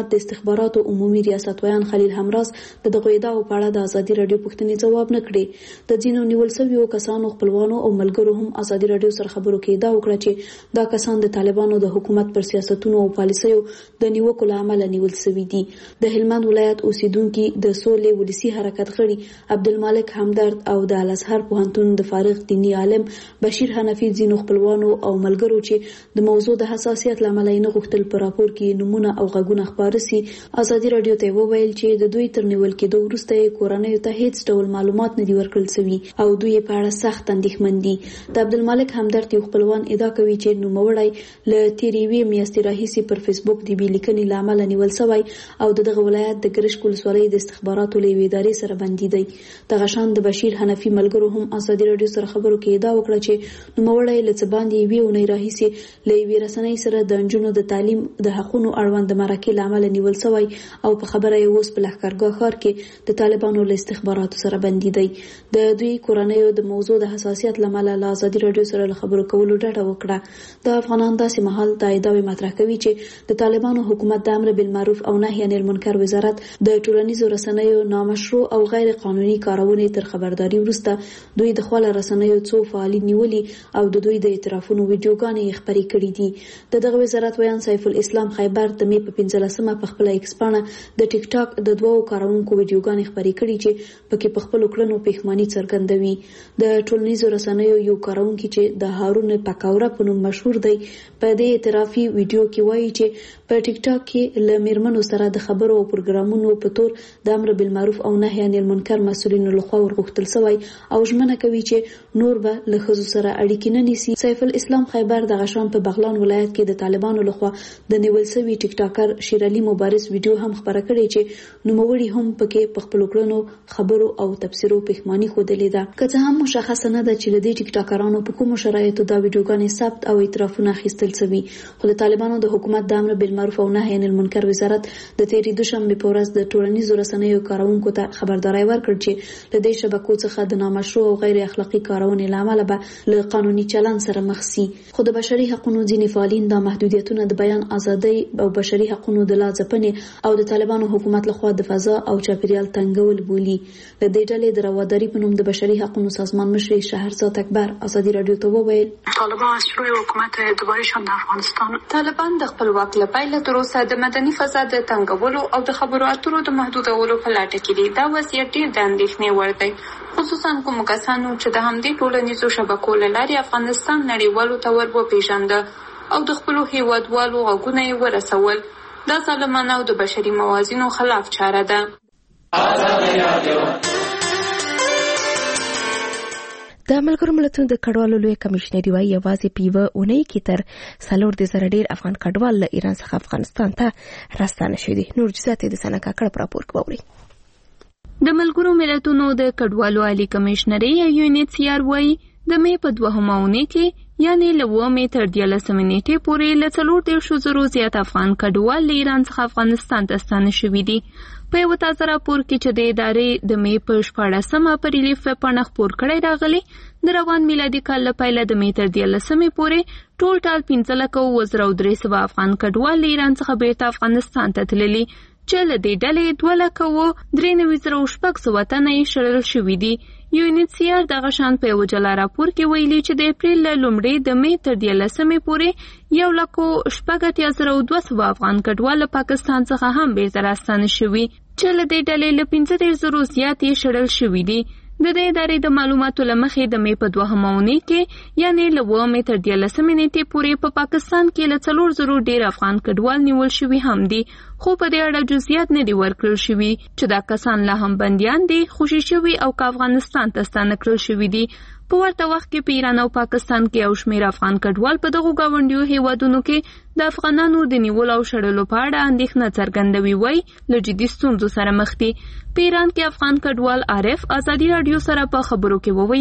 [SPEAKER 21] استخباراتو عمومي ریاستویان خلیل همراز د دغه ادعاو په اړه د ازادي رادیو پوښتنې ځواب نه کړي. د ځینو نیول شویو کسانو خپلوانو او ملګرو هم ازادي رادیو سره خبرو کې ادعا وکړه چې دا کسان د طالبانو د حکومت پر سیاستونو او پالیسیو د نیوکو له امله نیول شوي دي. د هلمند ولایت اوسیدونکي د سولې ولسی حرکت غړي عبدالمالک همدرد او د الازهر پوهنتون د فارغ دینی عالم بشیر حنفي ځینو خپلوانو او ملګرو چې د موضوع د حساسیت له امله نه غوښتل په راپور کې نمونه او غږونه خپاره سي، ازادي رادیو ته وویل چې د دوی تر نیول کېدو وروسته یې کورنیو ته هیڅ ډول معلومات نه دي ورکړل شوي او دوی په اړه سخت اندېښمن دي. د عبدالمالک همدرد یو خپلوان ادعا کوي چې نوموړی له تېرې یوې میاشتې راهیسې پر فیسبوک د بې لیکنې له امله نیول شوی او د دغه ولایت د ګرشک ولسوالۍ د استخباراتو له یوې ادارې سره بندي دی. دغه شان د بشیر حنفي ملګرو هم ازادي رادیو سره خبرو کې ادعا وکړه چې نوموړی له څه باندې یوې اونۍ راهیسې له یوې رسنۍ سره د نجونو د تعلیم د حقونو اړوند د مرکې له امله نیول شوی او په خبره یې اوس په لښکرګاه ښار کې د طالبانو له استخباراتو سره بندي دی. د دوی کورنیو د موضوع د حساسیت له امله له ازادي رادیو سره له خبرو کولو ډډه وکړه. د افغانان داسې مهال دا ادعاوې مطرح کوي چې د طالبانو حکومت د امر بالمعروف او نهي عن المنکر وزارت د ټولنیزو رسنیو نامشروع او غیر قانوني کارونې تر خبرداري وروسته دوی د خپل رسنیو څو فعالین نیولي او د دوی د اعترافونو ویډیوګانې خپرې کړې دي. د دغه وزارت ویان سیف الاسلام خیبر د می په پنځلسمه په خپل ایکس پاڼه د ټیک ټاک د دوو کارونکو ویډیوګانې خپرې کړې چې پکې په خپل کړنو پښیماني څرګندوي. د ټولنیزو رسنیو یو کارونکي چې د هارون پکاوره په نوم مشهور دی په دې اعترافي ویډیو کې وایي چې په ټیک ټاک کې له میرمنو سره د خبرو او پروګرامونو په تور د امر بالمعروف او نهي عن المنکر مسؤلینو لخوا ورغوښتل شوی او ژمنه کوي چې نور به له ښځو سره اړیکې نه نیسي. سیف الاسلام خیبر د غشان په بغلان ولایت کې د طالبانو لخوا د نیول شوي ټیک ټاکر شیر علي مبارز ویډیو هم خپره کړې چې نوموړي هم پکې په خپلو کړنو خبرو او تفسیرو پښیماني ښودلې ده. که څه هم مشخصه نه ده چې له دې ټیک ټاکرانو په کومو شرایطو دا ویډیوګانې ثبت او اعترافونه اخیستل شوي، خو د طالبانو د حکومت د امر بالمعروف او نهي عن المنکر وزارت د تېرې دوشنبې په ورځ د ټولنیزو رسنیو کارونکو ته خبرداری ورکړ چې له دې شبکو څخه د نامشروع او غیر اخلاقي کارونې له امله به له قانوني چلند سره مخ شي. خو د بشري حقوقو ځینې فعالین دا محدودیتونه د بیان ازادۍ او بشري حقوقو د لا ځپنې او د طالبانو حکومت لخوا د فضا او چاپیریال تنګول بولي. له دې ډلې د رواداري په نوم د بشري حقوقو سازمان مشر شهرزاد اکبر ازادي رادیو ته وویل
[SPEAKER 2] طالبان از شروع حکومت دوبارهشان در افغانستان
[SPEAKER 10] طالبان د خپل واک له پیله تر اوسه د مدني فضا د تنګولو او د خبرو اترو د محدودولو په لټه کې دي. دا وضعیت ډېر د اندېښنې وړ دی، خصوصا کوم کسانو چې د همدې ټولنیزو شبکو له لارې افغانستان نړیوالو ته ور وپېژانده او د خپلو هیوادوالو غږونه یې ورسول. دا ظالمانه او د بشري موازینو خلاف چاره ده.
[SPEAKER 1] د ملګرو ملتونو د کډوالو لوی کمشنري وايي یوازې په یوه اونۍ کې تر څلور د زره ډېر افغان کډوال له ایران څخه افغانستان ته راستانه شوي دي. نور جزئیات یې د سنا کاکړ په راپور کې واورئ.
[SPEAKER 10] د ملګرو ملتونو د کډوالو عالی کمشنري یا یو ان ایچ سی آر وايي د مې په دوهمه اونۍ کې یعنی له اوومې تر دیارلسمې نیټې پورې له څلور دېرشو زرو زیات افغان کډوال له ایران څخه افغانستان ته ستانه شوي دي. په یوه تازه راپور کې چې د ادارې د مې په شپاړسمه په ریلیف ویبپاڼه خپور کړی راغلی، د روان میلادي کال له پیله د مې تر دیارلسمې پورې ټول ټال پنځه لکه اووه زره او درې سوه افغان کډوال له ایران څخه بیرته افغانستان ته تللي، چې له دې ډلې دوه لکه اووه درې نوي زره او شپږ سوه تنه یې شړل شوي دي. یو ان ایچ سی آر دغه شان په یو جلا راپور کې ویلي چې د اپریل له لومړۍ د مې تر دیارلسمې پورې یو لک شپږ اتیا زره او دوه سوه افغان کډوال له پاکستان څخه هم بیرته راستانه شوي، چې له دې ډلې له پنځه دېرش زرو زیات یې شړل شوي دي. د دې ادارې د معلوماتو له مخې د مې په دوهمه اونۍ کې یعنې له اوومې تر دیارلسمې نیټې پورې په پاکستان کې له څلور زرو ډېر افغان کډوال نیول شوي هم دي، خو په دې اړه جزئیات نه دي ورکړل شوي چې دا کسان لا هم بندیان دي، خوشي شوي او که افغانستان ته ستانه کړل شوي دي. په ورته وخت کې په ایران او پاکستان کې یو شمېر افغان کډوال په دغو ګاونډیو هیوادونو کې د افغانانو د نیولو او شړلو په اړه اندېښنه څرګندوي، وایي له جدي ستونزو سره مخ دي. په ایران کې افغان کډوال عارف ازادي راډیو سره په خبرو کې وویل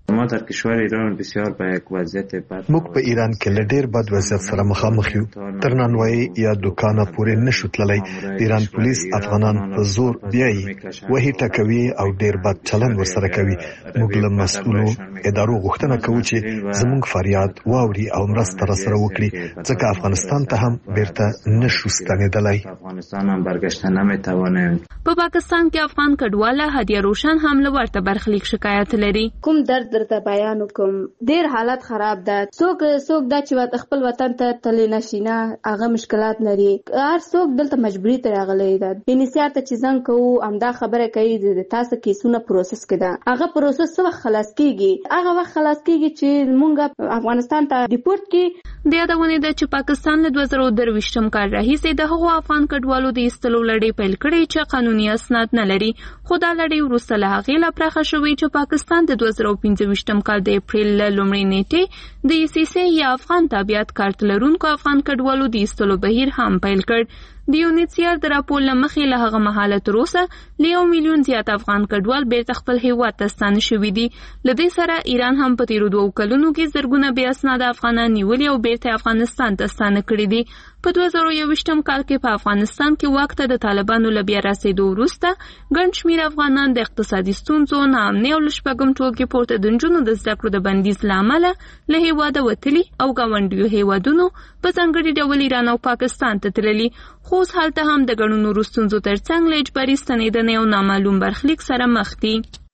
[SPEAKER 6] ما در کشور ایران بسیار به یک وضعیت بد
[SPEAKER 16] موږ په ایران کې له ډېر بد وضعیت سره مخامخ یو. تر نانوایي یا دوکانه پورې نشو تللی. د ایران پولیس افغانان په زور بیایي، وهي ټکوي او ډېر بد چلند ورسره کوي. موږ له مسؤلو ادارو غوښتنه کوو چې زموږ فریاد واوري او مرسته راسره وکړي، ځکه افغانستان ته هم بیرته نشو ستنېدلی.
[SPEAKER 6] افغانستان هم برگشته نمیتوانیم.
[SPEAKER 10] په پاکستان کې افغان کډواله هدیه روشن هم له ورته برخلیک شکایت لري.
[SPEAKER 8] کوم درد درته بیان وکم، ډیر حالت خراب ده. څوک څوک دا چې خپل وطن ته تللی نشي نه، هغه مشکلات لري. هر څوک دلته مجبوری ته راغلی ده. انسیار ته چې څنګه کوو همدا خبره کوي د تاسو کیسونه پروسس کړه. هغه پروسس څه وخت خلاص کیږي؟ هغه وخت خلاص کیږي چې مونږ افغانستان ته ریپورت کی.
[SPEAKER 10] د یادونه ده چې پاکستان له دوه زره درویشتم کال راهیسې د هغو افغان کډوالو د ایستلو لړۍ پیل کړې چې قانوني اسناد نه لري. خو دا لړۍ وروسته له هغې لا پراخه شوې چې پاکستان د دوه زره پنځه ویشتم کال د اپریل له لومړۍ نیټې د ای سی سی یا افغان تابعیت کارت لرونکو افغان کډوالو د ایستلو بهیر هم پیل کړ. د یونیسیار د راپور له مخې له هغه مهاله تر اوسه له یو میلیون زیات افغان کډوال بیرته خپل هیواد ته ستانه شوي دي. له دې سره ایران هم په تیرو دوو کلونو کې زرګونه بې اسناده افغانان نیولي او بیرته افغانستان ته ستانه کړي دي. په دوه زره یوویشتم کال کې په افغانستان کې واک ته د طالبانو له بیا رسېدو وروسته ګڼ شمېر افغانان د اقتصادي ستونزو، ناامنۍ او له شپږم ټولګې پورته د نجونو د زده کړو د بندیز له امله له هیواده وتلي او ګاونډیو هیوادونو په ځانګړي ډول ایران او پاکستان ته تللي. خو اوس هلته هم د ګڼو نورو ستونزو تر څنګ له اجباري ستنېدنې او نامعلوم برخلیک سره مخ دي.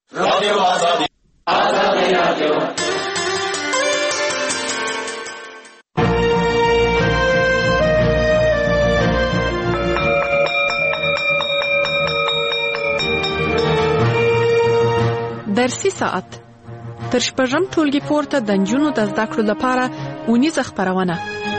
[SPEAKER 23] درسي ساعت تر شپږم ټولګي پورته د نجونو د زده کړو لپاره اونیزه خپرونه.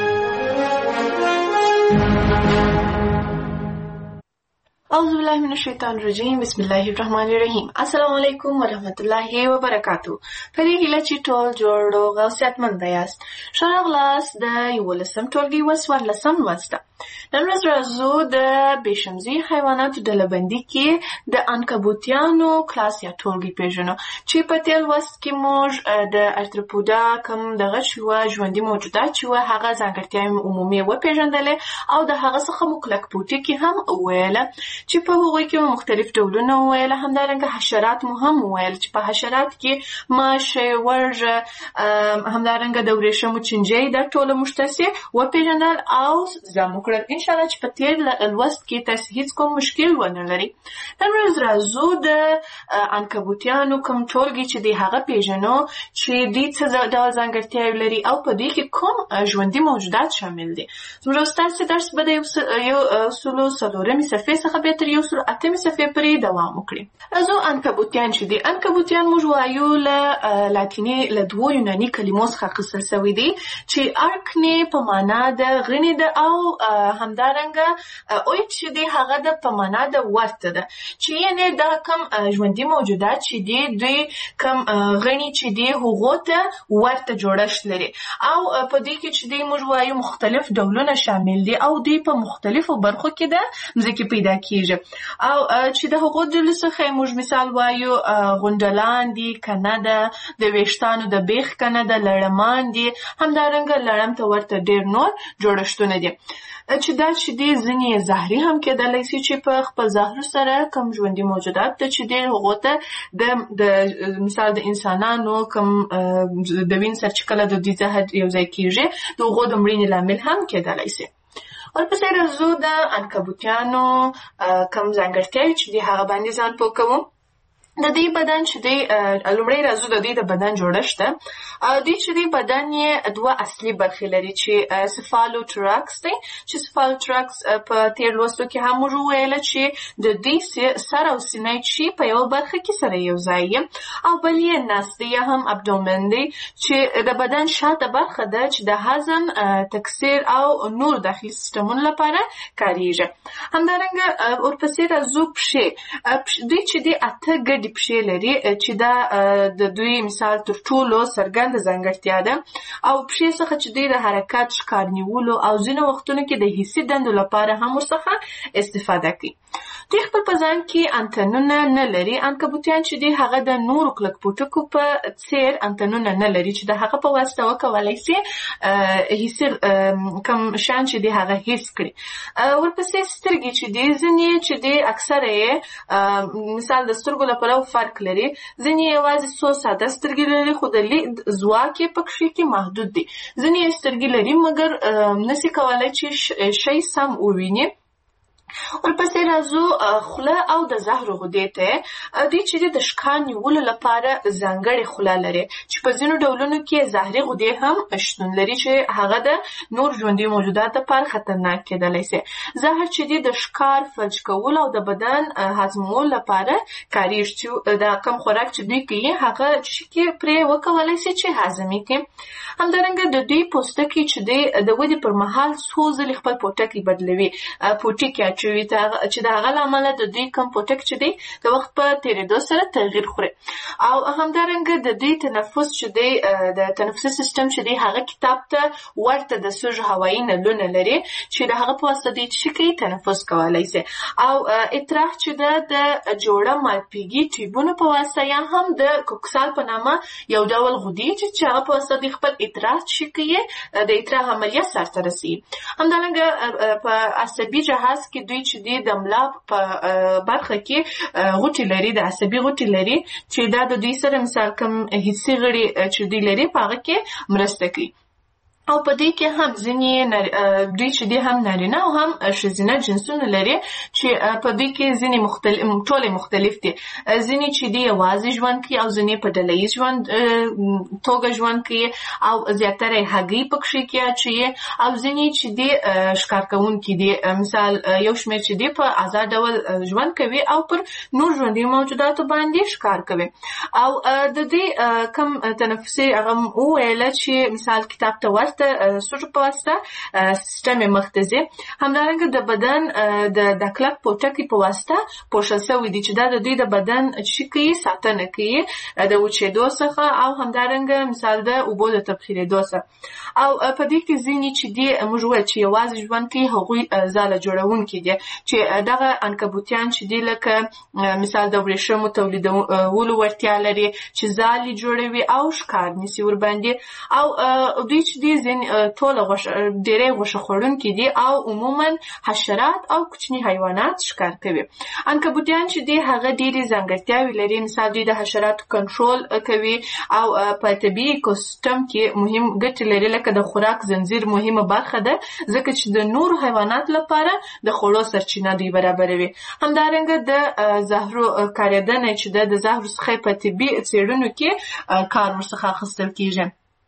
[SPEAKER 24] اعوذ بالله من الشیطان الرجیم، بسم الله الرحمن الرحیم. السلام علیکم ورحمت الله وبرکاتو. په دې هیله چې ټول جوړ او صحتمند یاست. ښه راغلاست د یولسم ټولګي و څوارلسم لوست ته. نن ورځ راځو د بېشمزي حیواناتو ډلهبندي کې د عنکبوتیانو کلاس یا ټولګي پېژنو، چې په تېر لوست کې موږ د ارتروپودا کوم دغه چې وه ژوندي موجودات چې وه هغه ځانګړتیاوې عمومي وپېژندلې او د هغه څخه مو کلکپوټي کې هم وویله چې په هغوی کې مو مختلف ډولونه وویله. همدارنګه حشرات مو هم وویل چې په حشرات کې ماش، ورږه، همدارنګه د ورېښمو چینجۍ دا ټوله موږ تاسې وپېژندل او زده مو کړل. انشاءالله چې په تېر لوست کې تاسې هیڅ کوم مشکل ونه لري. نن ورځ راځو د عنکبوتیانو کوم ټولګي چې دی هغه پېژنو چې دوی څه ډول ځانګړتیاوې لري او په دې کې کوم ژوندي موجودات شامل دي. زموږ ستاسې درس به د یو سلو څلورمې صفحې څخه بیا تر یو سلو اتمې صفحې پورې دوام وکړي. راځو عنکبوتیان چې دي. عنکبوتیان موږ وایو له لاتیني له دوو یوناني کلمو څخه اخیستل سوي دي چې ارکنې په معنا د غڼې ده او همدارنګه اویټ چې دی هغه د په معنا د ورته ده، چې یعنې دا کم ژوندي موجودات چې دی دوی کم غڼې چې دی هغو ته ورته جوړښت لري او په دې کې چې دی موږ وایو مختلف ډولونه شامل دي او دوی په مختلفو برخو کې د مځکې پیدا کیږي او چې د هغو ډلو څخه موږ مثال وایو غونډلان دي، کنه ده، د ویښتانو د بیخ کنه ده، لړمان دي، همدارنګه لړم ته ورته ډېر نور جوړښتونه دي چې دا چې دی ځینې زهري هم کېدلی شي چې په خپل زهرو سره کم ژوندي موجودات ته چې دی هغو ته د مثال د انسانانو کم د وین سره چې کله د دوی زهر یو ځای کېږي د هغو د مړینې لامل هم کېدلی شي. ورپسې راځو د عنکبوتیانو کم ځانګړتیاوې چې دی هغه باندې ځان پوه کوو. د دې بدن چې دی لومړی راځو د دې د بدن جوړښت ته. دوی چې دی بدن یې دوه اصلي برخې لري چې سفالوټراکس دی، چې سفالوټراکس په تېر لوستو کې هم موږ وویله چې د دوی سر او سینه چې په یوه برخه کې سره یو ځای او بل یې نس دی یا هم ابډومن دی چې د بدن شاته برخه ده چې د هضم، تکثیر او نور داخلي سیستمونو لپاره کارېږي. همدارنګه ورپسې راځو پښې. دوی چې دی اته ګډې د پښې لري چې دا د دوی مثال تر ټولو څرګنده ځانګړتیا ده او پښې څخه چې دوی د حرکت ښکار نیولو او ځینو وختونو کې د حسي دندو لپاره هم ورڅخه استفاده کوي. دوی خپل په ځان کې انتنونه نه لري. عنکبوتیان چې دي هغه د نورو کلکپوټکو په څیر انتنونه نه لري چې د هغه په واسطه وکولای شي حسي کوم شان چې دي هغه حس کړي. ورپسې سترګې چې دي ځینې چې دي اکثره یې مثال د سترګو لپاره فرق لري. ځینې یوازې څو ساده سترګې لري خو د لید ځواک یې په کښې کې محدود دی. ځینې سترګې لري مګر نشي کولای چې شی سم وویني. ورپسې راځو خوله او د زهرو غدې ته. دوی چې د ښکار نیولو لپاره ځانګړې خوله لري چې په ځینو ډولونو کې زهري غدې هم شتون لري چې هغه د نور ژوندي موجوداتو لپاره خطرناک کېدلی شي. زهر چې د ښکار فلج کولو او د بدن هضمولو لپاره کارېږي چې د کم خوراک چې دوی کوي هغه چې پرې وکولای شي چې هضم یې کړي. همدارنګه د دوی پوستکي چې د ودې پر مهال څو ځلې خپل پوټکی بدلوي. پوټکی اچوي چې د هغه له امله د دوی کم پوټک چې دی د وخت په تېرېدو سره تغییر خوري. او همدارنګه د دوی تنفس چې دی د تنفسي سیستم چې دی هغه کتاب ته ورته د سوژ هوایي نلونه لري چې د هغه په واسطه دوی چې کوي تنفس کولی شي. او اطراح چې ده د جوړه مالپیږي ټیوبونو په واسطه یا هم د کوکسال په نامه یو ډول غدې چې هغه په واسطه دوی خپل اطراح چې کوي د اطراح عملیه سرته رسوي. همدارنګه په عصبي جهاز کې دوی چې دی د ملا په برخه کې غوټې لري، د عصبي غوټې لري چې دا د دوی سره مثال کوم حسي غړي چې دوی لري په هغه کې مرسته کوي. او په دې کې هم ځینې دوی چې دي هم نارینه او هم ښځینه جنسونه لري چې په دې کې ځینې مختلف ټولې مختلف دي. ځینې چې دي یوازې ژوند کوي او ځینې په ډله ییز ژوند توګه ژوند کوي او زیاتره یې هګۍ په کښې کې اچوي او ځینې چې دي ښکار کوونکي دي. مثال یو شمېر چې دي په ازاد ډول ژوند کوي او پر نور ژوندي موجوداتو باندې ښکار کوي. او د دې کوم تنفسي هغه وویله چې مثال کتاب ته ورته سوژ په واسطه سیستم مختزي. همدارنګه د بدن د د کلک پوټکي په واسطه پوښل شوی دي چې دا د دوی د بدن چې کوي ساتنه کوي د وچېدو څخه او همدارنګه مثال د اوبو د تبخیرېدو څخه. او په دې کې ځینې چې دي موږ وویل چې یوازې ژوند کوي هغوی ځاله جوړونکي دي چې دغه عنکبوتیان چې دي لکه مثال د ورېښمو تولیدولو وړتیا لري چې ځالې جوړوي او ښکار نیسي ورباندې. او دوی چې دي ټول ډېری غوښه خوړونکي دي او عموما حشرات او کوچني حیوانات ښکار کوي. عنکبوتیان چې دي هغه ډېرې ځانګړتیاوې لري. مثال دوی د حشراتو کنټرول کوي او په طبیعي ایکوسیستم کې مهم ګټې لري لکه د خوراک زنځیر مهمه برخه ده ځکه چې د نورو حیواناتو لپاره د خوړو سرچینه دوی برابروي. همدارنګه د زهرو کارېدنه چې ده د زهرو څخه په طبي څېړنو کې کار ورڅخه اخیستل کېږي.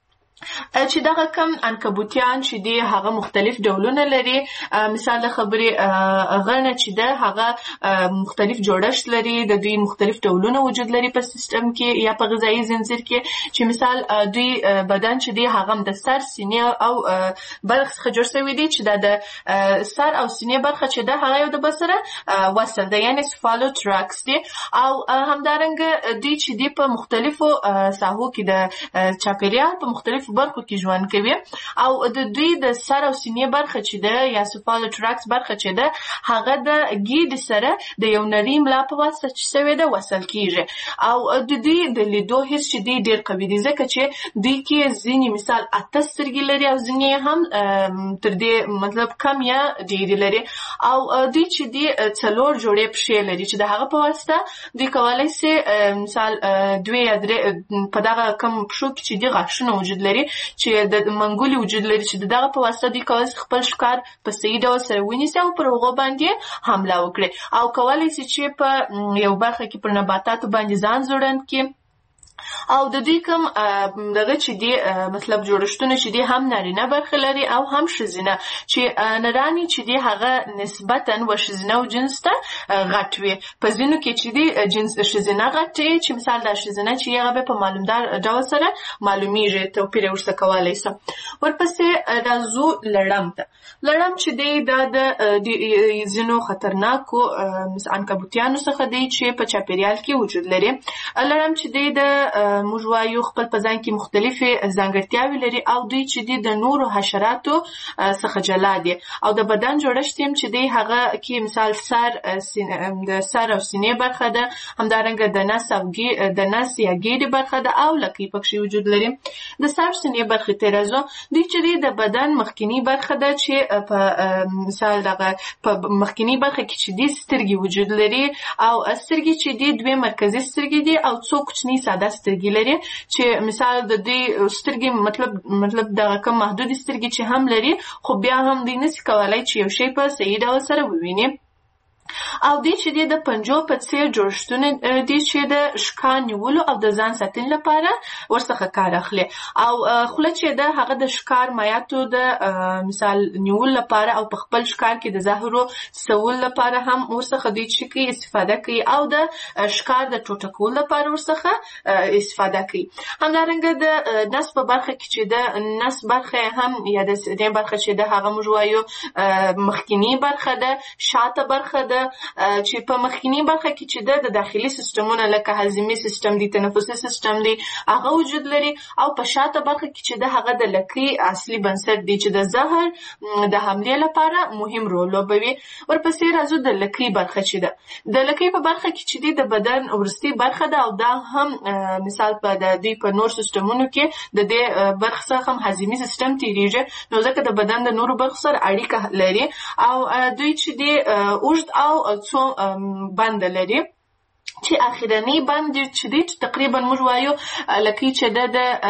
[SPEAKER 24] چې دغه کم عنکبوتیان چې دي هغه مختلف ډولونه لري. مثال د خبرې غڼه چې ده هغه مختلف جوړښت لري، د دوی مختلف ډولونه وجود لري په سیستم کې یا په غذایي زنځیر کې چې مثال دوی بدن چې دی هغه د سر سینې او برخ څخه جوړ شوی دی چې دا د سر او سینې برخه چې ده هغه یو د بل سره وصل ده یعنې سفالوتراکس دی. او همدارنګه دوی چې دی په مختلفو ساحو کې د چاپیریال په مختلفو برخو کې ژوند کوي او د دوی د سر او سینې برخه چې ده یا سفالوتراکس برخه چې ده هغه د ګیډې سره د یو نري ملا په واسطه چې شوی ده وصل کېږي. او د دوی د لیدو حس چې دی ډېر قوي دی ځکه چې دوی کې ځینې مثال اته سترګې لري او ځینې هم تر دې مطلب کم یا ډېرې لري. او دوی چې دی څلور جوړې پښې لري چې د هغه په واسطه دوی کولی شي مثال دوی یا درې په دغه کم پښو کې چې دی غاښونه وجود لري چې د منګولي وجود لري چې دغه په واسطه دوی کولی شي خپل ښکار په صحیح ډول سره ونیسي او پر هغو باندې حمله وکړي او کولی شي چې په یو برخه کې پر نباتاتو باندې ځان زوړند کړي او د دوی کوم دغه چې دی مطلب جوړښتونه چې دی هم نارینه برخه لري او هم ښځینه چې نرانی چې دی هغه نسبتاً و ښځینه او جنس ته غټ وي. په ځینو کې چې دی جنس ښځینه غټ وي چې مثال دا ښځینه چې هغه په معلومدار ډول سره معلومیږي توپیر ورسره کولای شي. ورپسې راځو لړم ته. لړم چې دی دا د ځینو خطرناکو عنکبوتیانو څخه دی چې په چاپیریال کې وجود لري. لړم چې دی د موږ وایو خپل په ځان کې مختلفې ځانګړتیاوې لري او دوی چې دي د نورو حشراتو څخه جلا دي او د بدن جوړښت هم چې دی هغه کې مثال سر د سر او سینې برخه ده، همدارنګه د نس او د نس یا ګیډې برخه ده او لکۍ پکې وجود لري. د سر سینې برخې ته راځو. دوی چې دی د بدن مخکینی برخه ده چې په مثال دغه په مخکینی برخه کې چې دی سترګې وجود لري او سترګې چې دی دوه مرکزي سترګې دي او څو کوچني ساده سترګې لري چې مثال د دې سترګې مطلب مطلب دغه کم محدود سترګې چې هم لري خو بیا هم دوی نشي کولای چې یو شی په صحیح ډول سره وویني. او دې چې د پنجو په څیر جوړښتونه دي چې د ښکار نیولو او د ځان ساتنې لپاره ورڅخه کار اخلي او خوله چې د هغه د ښکار مایعاتو د مثال نیولو لپاره او په خپل ښکار کې د زهرو څکولو لپاره هم ورڅخه دوی چې کوي استفاده کوي او د ښکار د ټوټه کولو لپاره ورڅخه استفاده کوي. همدارنګه د نس په برخه کې چې د نس برخه هم یا د دې برخه چې د هغه موږ وایو مخکینی برخه ده، شاته برخه ده چې په مخکینی برخه کې چې د داخلي سیستمونه لکه هضمي سیستم دی، تنفسي سیستم دی، هغه وجود لري او په شاته برخه کې چې د هغه د لکۍ اصلي بنسټ دی چې د زهر د حملې لپاره مهم رول لوبوي. ورپسې راځو د لکۍ برخه چې ده. د لکۍ په برخه کې چې دی د بدن وروستۍ برخه ده او دا هم مثال په د دوی په نور سیستمونو کې د دې برخه څخه هم هضمي سیستم تیریږي نو ځکه د بدن د نورو برخو سره اړیکه لري او دوی چې دی اوږد او څو بند لري چې اخیرنی بند چې دی تقریبا موږ وایو لکۍ چې ده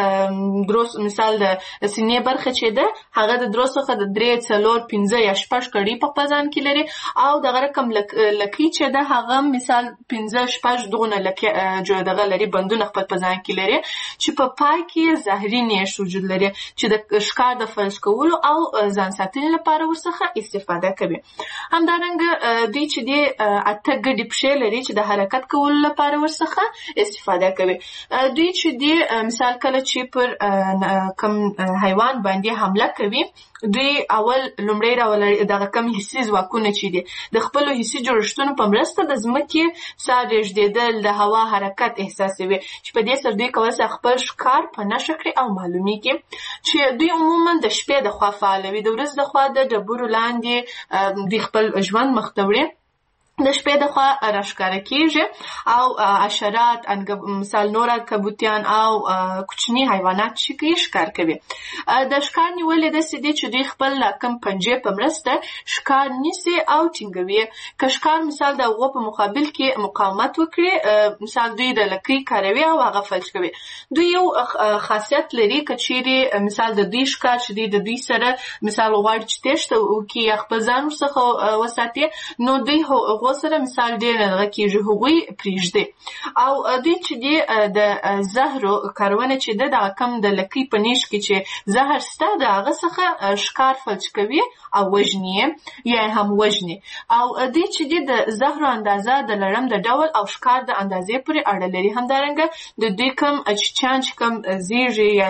[SPEAKER 24] د دروس مثال د سینې برخه چې ده هغه د دروس څخه د درې څلور پنځه یا شپږ کړي په خپل کې لري او دغه رقم لکۍ چې ده هغه مثال پنځه شپږ دغونه لکۍ جوړ دغه لري بندونه خپل په ځان کې لري چې په پای کې زهري نیش وجود لري چې د ښکار د فلج کولو او ځان ساتنې لپاره ورڅخه استفاده کوي. همدارنګه دوی چې دی اته ګډې پښې لري چې د حرکت کولو لپاره ورڅخه استفاده کوي. دوی چې دی مثال کله چې پر کم حیوان باندې حمله کوي دوی اول لومړی راولي دغه کم حسي ځواکونه چې دي د خپل حسي جوړښتونو په مرسته د ځمکې ساه رېږدېدل د هوا حرکت احساسوي چې په دې سره دوی کولی خپل ښکار په نښه کړي او معلومیږي چې دوی عموما د شپې د خوا فعال وي، د ورځې د خوا د ډبرو لاندې دوی خپل ژوند مخ ته وړي، د شپې د خوا راښکاره کیږي او حشرات مثال نور کبوتیان او کوچني حیوانات چې کوي ښکار کوي. د ښکار نیول یې داسې دي چې دوی خپل کم پنجې په مرسته ښکار نیسي او ټینګوي. که ښکار مثال د هغو په مقابل کې مقاومت وکړي مثال دوی د لکۍ کاروي او هغه فلج کوي. دوی یو خاصیت لري که چیرې مثال د دوی ښکار چې دی د دوی سره مثال غواړي چې تېښته وکړي یا خپل ځان ورڅخه وساتي نو دوی سره مثال ډېر دغه کېږي هغوی پرېږدي او دوی چې دی د زهرو کارونه چې ده دغه کم د لکۍ په نیش کې چې زهر شته د هغه څخه ښکار فلج کوي او وژني یا هم وژني او دوی چې دی د زهرو اندازه د لړم د ډول او ښکار د اندازې پورې اړه لري. همدارنګه د دوی کم چیچیان چې کم زیږي یا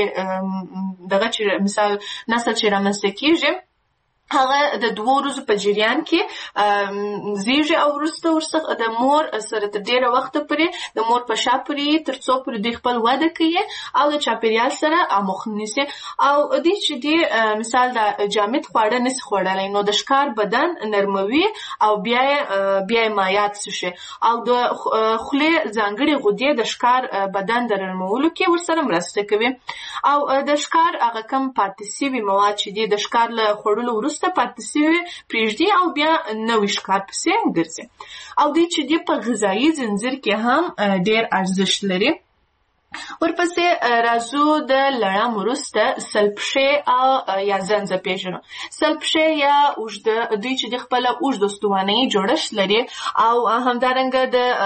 [SPEAKER 24] نوې دغه چې مثال نسل چې رامنځته کېږي هغه د دوه ورځو په جریان کې زیږي او وروسته ورڅخه د مور سره تر ډېره وخته پورې د مور په شا پورې تر څو پورې دوی خپل وده کوي او د چاپېریال سره اموخ نیسي او دوی چې دی مثال د جامد خواړه نشي خوړلی نو د ښکار بدن نرموي او بیا یې بیا یې مایعات څښي او د خولې ځانګړې غدې د ښکار بدن د نرمولو کې ورسره مرسته کوي او د ښکار هغه کم پاتې سوي مواد چې دي د ښکار له خوړلو وروسته پاتې سوي پرېږدي او بیا نوي ښکار پسې ګرځي او دوی چې دی په غذایي ځنځیر کې هم ډېر ارزښت لري. ورپسې راځو د لړم وروسته سلپښې او یا زنځه پیژنو. سلپښې یا اوږده دوی چې د خپله اوږد استوانۍ جوړښت لري او همدارنګه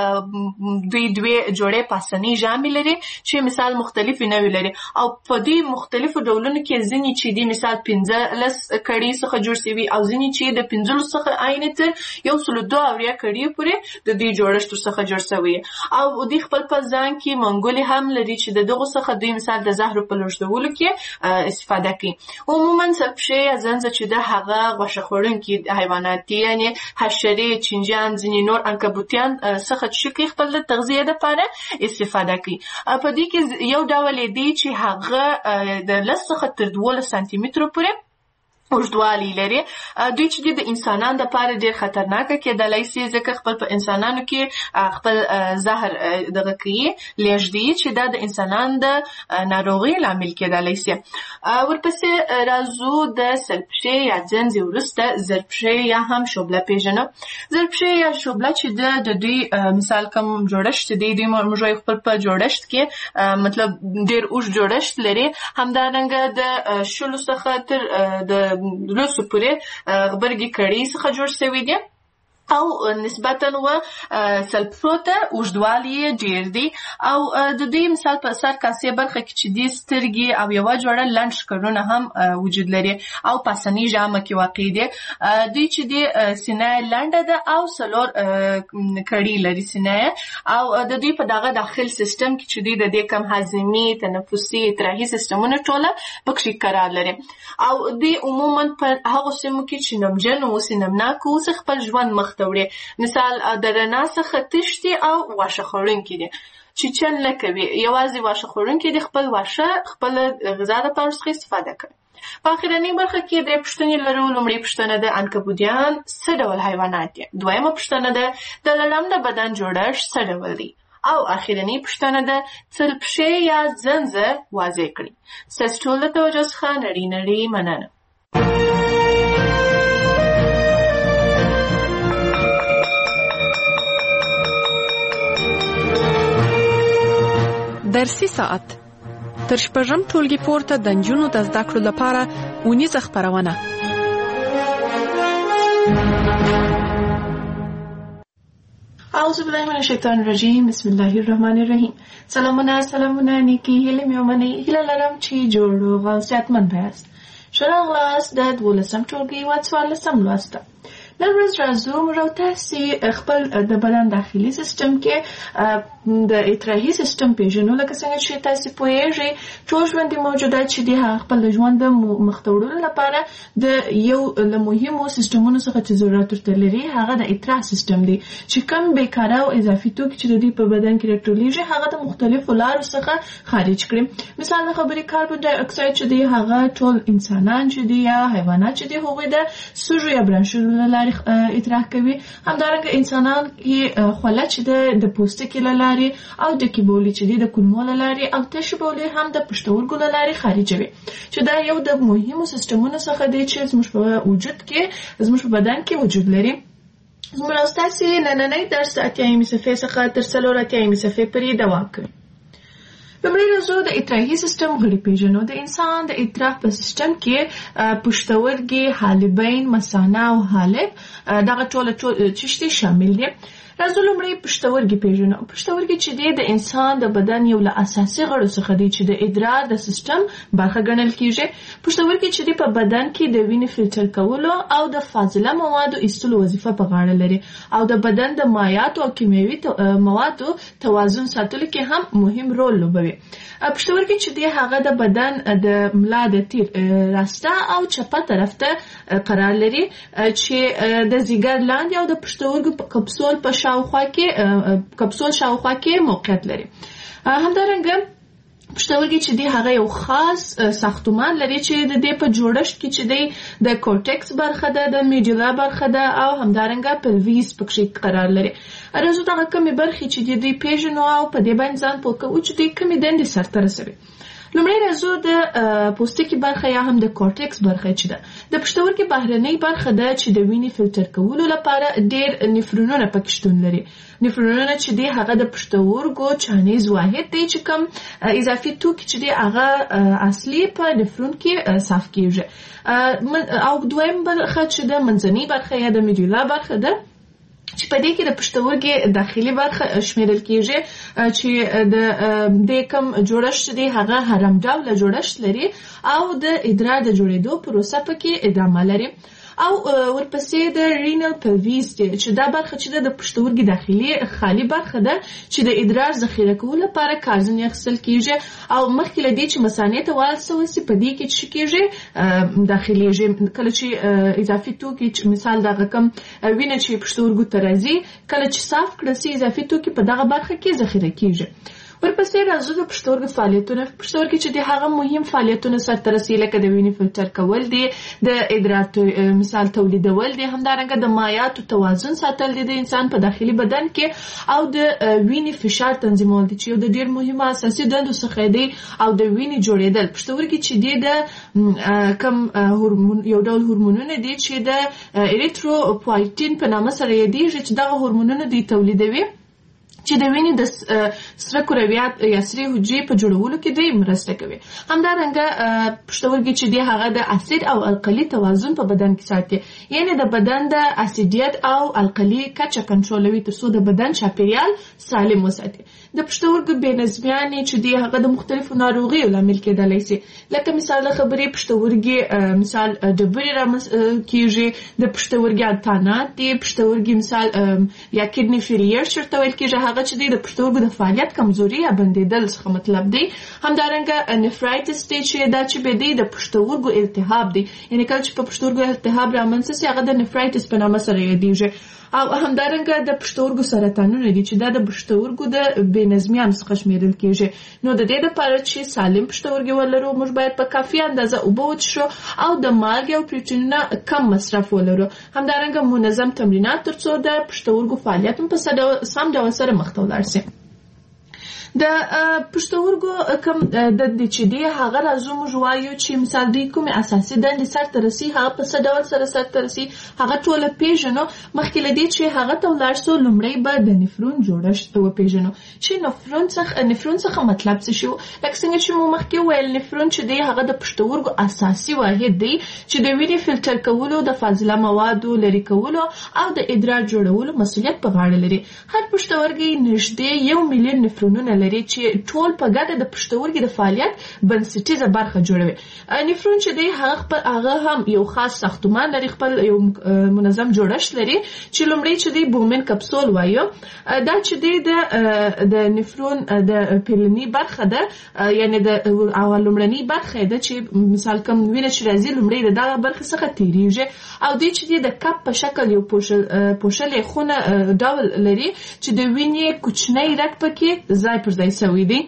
[SPEAKER 24] د دوی دوې جوړې پاسنۍ ژامې لري چې مثال مختلفې نوعې لري او په دې مختلفو ډولونو کې ځینې چې دي مثال پنځلس کړۍ څخه جوړ شوي او ځینې چې د پنځلسو څخه عین تر یو سلو دوه اویا کړۍ پورې د دوی جوړښت ورڅخه جوړ شوی او دوی خپل په ځان کې منګولې هم لري چې د دغو څخه دوی مثال د زهرو په لېږدولو کې استفاده کوي. عموما سلپښې یا زنځه چې د هغه غوښه خوړونکي حیوانات دي یعنې حشرې، چینجیان، ځینې نور عنکبوتیان څخه چې کوي خپل د تغذیې دپاره استفاده کوي. په دې کې یو ډول یې دی چې هغه د لس څخه تر دولس سانتي مترو پورې اوږدوالی لري. دوی چې د انسانانو دپاره ډېر خطرناکه کېدلی سي ځکه خپل په انسانانو کې خپل زهر دغه کوي لېږدي چې دا د انسانانو د ناروغۍ لامل کېدلی سي. ورپسې راځو د سلپښې یا زنځې وروسته زرپښې یا هم شوبله پیژنو. زرپښې یا شوبله چې د دوی مثال کوم جوړښت دی دوی موږ خپل په جوړښت کې مطلب ډېر اوږد جوړښت لري. همدارنګه د شلو څخه تر د لسو پورې غبرګې کړۍ څخه جوړ شوي دي او نسبتا و سلپښو ته اوږدوالی یې ډېر دی او د دوی مثال په سر کاسې برخه کې چې دي سترګې او یوه جوړه لنډ ښکرونه هم وجود لري او پاسنۍ ژامه کې واقع دي. دوی چې دي سینه یې لنډه ده او څلور کړۍ لري سینه او د دوی په دغه داخل سیستم کې چې دوی د دې کم هاضمي، تنفسي، اطراحي سیستمونه ټوله پکښې قرار لري او دوی عموما په هغو سیمو کې چې نمجن اوسي، نمناک اوسي، خپل ژوند مخ مثال د رڼا څخه تښتي او واښه خوړونکي دي چې چل نه کوي، یوازې واښه خوړونکي دي خپل واښه خپل غذا دپاره څخه استفاده کوي. په اخرنۍ برخه کې درې پوښتنې لرو. لومړۍ پوښتنه د عنکبوتیان څه ډول حیوانات دي؟ دویمه پوښتنه ده د لړم د بدن جوړښت څه ډول دی؟ او اخرنۍ پوښتنه ده سلپښې یا زنځه واضح کړي. ستاسو ټول د توجه څخه نړۍ نړۍ مننه.
[SPEAKER 23] درسي ساعت تر شپږم ټولګي پورته د نجونو د زده کړو لپاره اونیزه خپرونه.
[SPEAKER 24] اعوذ بالله من الشیطان الرجیم. بسم الله الرحمن الرحیم. سلامونه سلامونه نیکی هیلې مې ومنئ. هیله لرم چې جوړ روغ او صحتمند یاست. ښه راغلاست د دولسم ټولګي و څوارلسم لوست ته. نن ورځ راځو موږ او تاسې خپل د بدن داخلي سیستم کې د اطراحي سیستم پیژنو. لکه څنګه چې تاسې پوهیږئ ټول ژوندي موجودات چې دي هغه خپل د ژوند د مخته وړلو لپاره د یو له مهمو سیستمونو څخه چې ضرورت ورته لري هغه د اطراح سیستم دی چې کوم بیکاره او اضافي توکي چې د دوی په بدن کې راټولیږي هغه د مختلفو لارو څخه خارج کړي. مثال د خبرې کاربن ډای اکساید چې دی هغه ټول انسانان چې دي یا حیوانات چې دي هغوی د سږو یا برانشونو له لارې اطراح کوي. همدارنګه انسانان کې خوله چې د پوستکي له لارې او ډکې بولې چې دي د کولمو له لارې او تشې بولې هم د پښتورګو له لارې خارجوي چې دا یو د مهمو سیستمونو څخه دی چې زموږ په وجود کې زموږ په بدن کې وجود لري. زموږ او ستاسې نننی درس اتیایمې صفحې څخه تر څلور اتیایمې صفحې پورې دوام کوي. لومړی راځو د اطراحي سیستم غړي پیژنو. د انسان د اطراح په سیستم کې پښتورګي، حالبین، مثانه او حالب دغه ټوله چشتي شامل دي. راځو لومړی پښتورګي پیژنو. پښتورګي چې دی د انسان د بدن یو له اساسي غړو څخه دی چې د ادرار د سیستم برخه ګڼل کیږي. پښتورګي چې دی په بدن کې د وینې فلټر کولو او د فاضله موادو ایستلو وظیفه په غاړه لري او د بدن د مایعاتو او کیمیاوي موادو توازن ساتلو کې هم مهم رول لوبوي. پښتورګي چې دی هغه د بدن د ملا د تیر راسته او چپه طرف ته قرار لري چې د ځیګر لاندې او د پښتورګو په کپسول په شاوخوا کې کپسول شاوخوا کې موقعیت لري. همدارنګه پښتورګي چې دی هغه یو خاص ساختمان لري چې د دې په جوړښت کې چې دی د کورټکس برخه ده، د میډولا برخه ده او همدارنګه پلویس پکې قرار لري. راځو دغه کومې برخې چې دی دوی پیژنو او په دې باندې ځان پوه کوو چې دوی کومې دندې سرته رسوي. لومړی راځو د پوستکي برخه یا هم د کورټکس برخه چې ده. د پښتورګي بهرنۍ برخه ده چې د وینې فلټر کولو لپاره ډېر نفرونونه پکې شتون لري. نفرونونه چې دی هغه د پښتورګو چانیز واحد دی چې کوم اضافي توکي چې دی هغه اصلي په نفرون کې صاف کیږي. او دویم برخه چې د منځنۍ برخه یا د میډولا برخه ده چې په دې کې د پښتورګي داخلي برخه شمیرل کیږي چې د دې کوم جوړښت دی هغه هرم ډوله جوړښت لري او د ادرار د جوړېدو پروسه پکې ادامه لري. او ورپسې د رینل پلویس دی چې دا برخه چې د پښتورګي داخلي خالی برخه ده چې د ادرار ذخیره کولو لپاره کارځنې اخیستل کیږي. او مخکې له دې چې مثانې ته واستول سي په دې کې چې کیږي داخليږي کله چې اضافي توکي مثال دغه کم وینه چې پښتورګو ته راځي کله چې صاف کړل سي اضافي توکي په دغه برخه کې ذخیره کیږي. ورپسې راځو د پښتورګو فعالیتونه. پښتورګي چې د هغه مهم فعالیتونه سرته رسوي لکه د وینې فلټر کول دي، د ادرار مثال تولیدول دي، همدارنګه د مایعاتو توازن ساتل دي د انسان په داخلي بدن کې، او د وینې فشار تنظیمول دي چې یو د ډېر مهمه اساسي دندو څخه دی. او د وینې جوړېدل پښتورګي چې دی د کم هورمون یو ډول هورمونونه دي چې د اریتروپوایټین په نامه سره یادېږي چې دغه هورمونونه دوی تولیدوي چې د وینې د سره کرویات یا سرې حجرې په جوړولو کې دوی مرسته کوي. همدارنګه پښتورګي چې دی هغه د اسید او القلي توازن په بدن کې ساتي، یعنی د بدن د اسیدیت او القلي کچه کنټرولوي ترڅو د بدن چاپیریال سالم وساتي. د پښتورګو بې نظمیانې چې دی هغه د مختلفو ناروغیو لامل کېدلی شي، لکه مثال د خبرې پښتورګي مثال ډبرې کېږي، د پښتورګي اتانات دي، پښتورګي مثال یا کډني فیلیر چېرته ویل کېږي هغه چې دی د پښتورګو د فعالیت کمزوري یا بندېدل څخه مطلب دی. همدارنګه نفرایټس دی چې دا چې به دی د پښتورګو التهاب دی، یعنی کله چې په پښتورګو التهاب رامنځته شي هغه د نفرایټس په نامه سره یادېږي. او همدارنګه د پښتورګو سرطانونه دي چې دا د پښتورګو د بې نظمیانو څخه شمیرل کېږي. نو د دې لپاره چې سالم پښتورګي ولرو موږ باید په کافي اندازه اوبه وڅښو او د مالګې او پروټینونو کم مصرف ولرو. همدارنګه منظم تمرینات ترڅو د پښتورګو فعالیت په سم ډول سره مخ ته ولاړ شي. د پښتورګو کوم د چې دی هغه راځو موږ وایو چې مثال دوی کومې اساسي دندې سرته رسي هغه په څه ډول سره سرته رسي هغه ټوله پیژنو. مخکې له دې چې هغه ته ولاړ سو لومړی به د نفرون جوړښت وپیژنو چې نفرون څخه نفرون څخه مطلب څه شو. لکه څنګه چې مو مخکې ویل نفرون چې دی هغه د پښتورګو اساسي واحد دی چې د وینې فلټر کولو، د فاضله موادو لرې کولو او د ادرار جوړولو مسؤلیت په غاړه لري. هر پښتورګي نږدې یو میلیون نفرونونه لري چې ټول په ګډه د پښتورګي د فعالیت بنسټیزه برخه جوړوي. نفرون چې دی هغه هغه هم یو خاص ساختمان لري، خپل یو منظم جوړښت لري چې لومړی چې دی بومن کپسول وایو. دا چې دی د نفرون د پیلنی برخه ده، یعنی د اول لومړنی برخه ده چې مثال کوم وینه چې راځي لومړی د دغه برخه څخه تیریږي. او دی چې دی د کپ په شکل یو پوشل پوشلې خونه ډول لري چې د وینې کوچنی رګ پکې ځای پر ځای شوی دی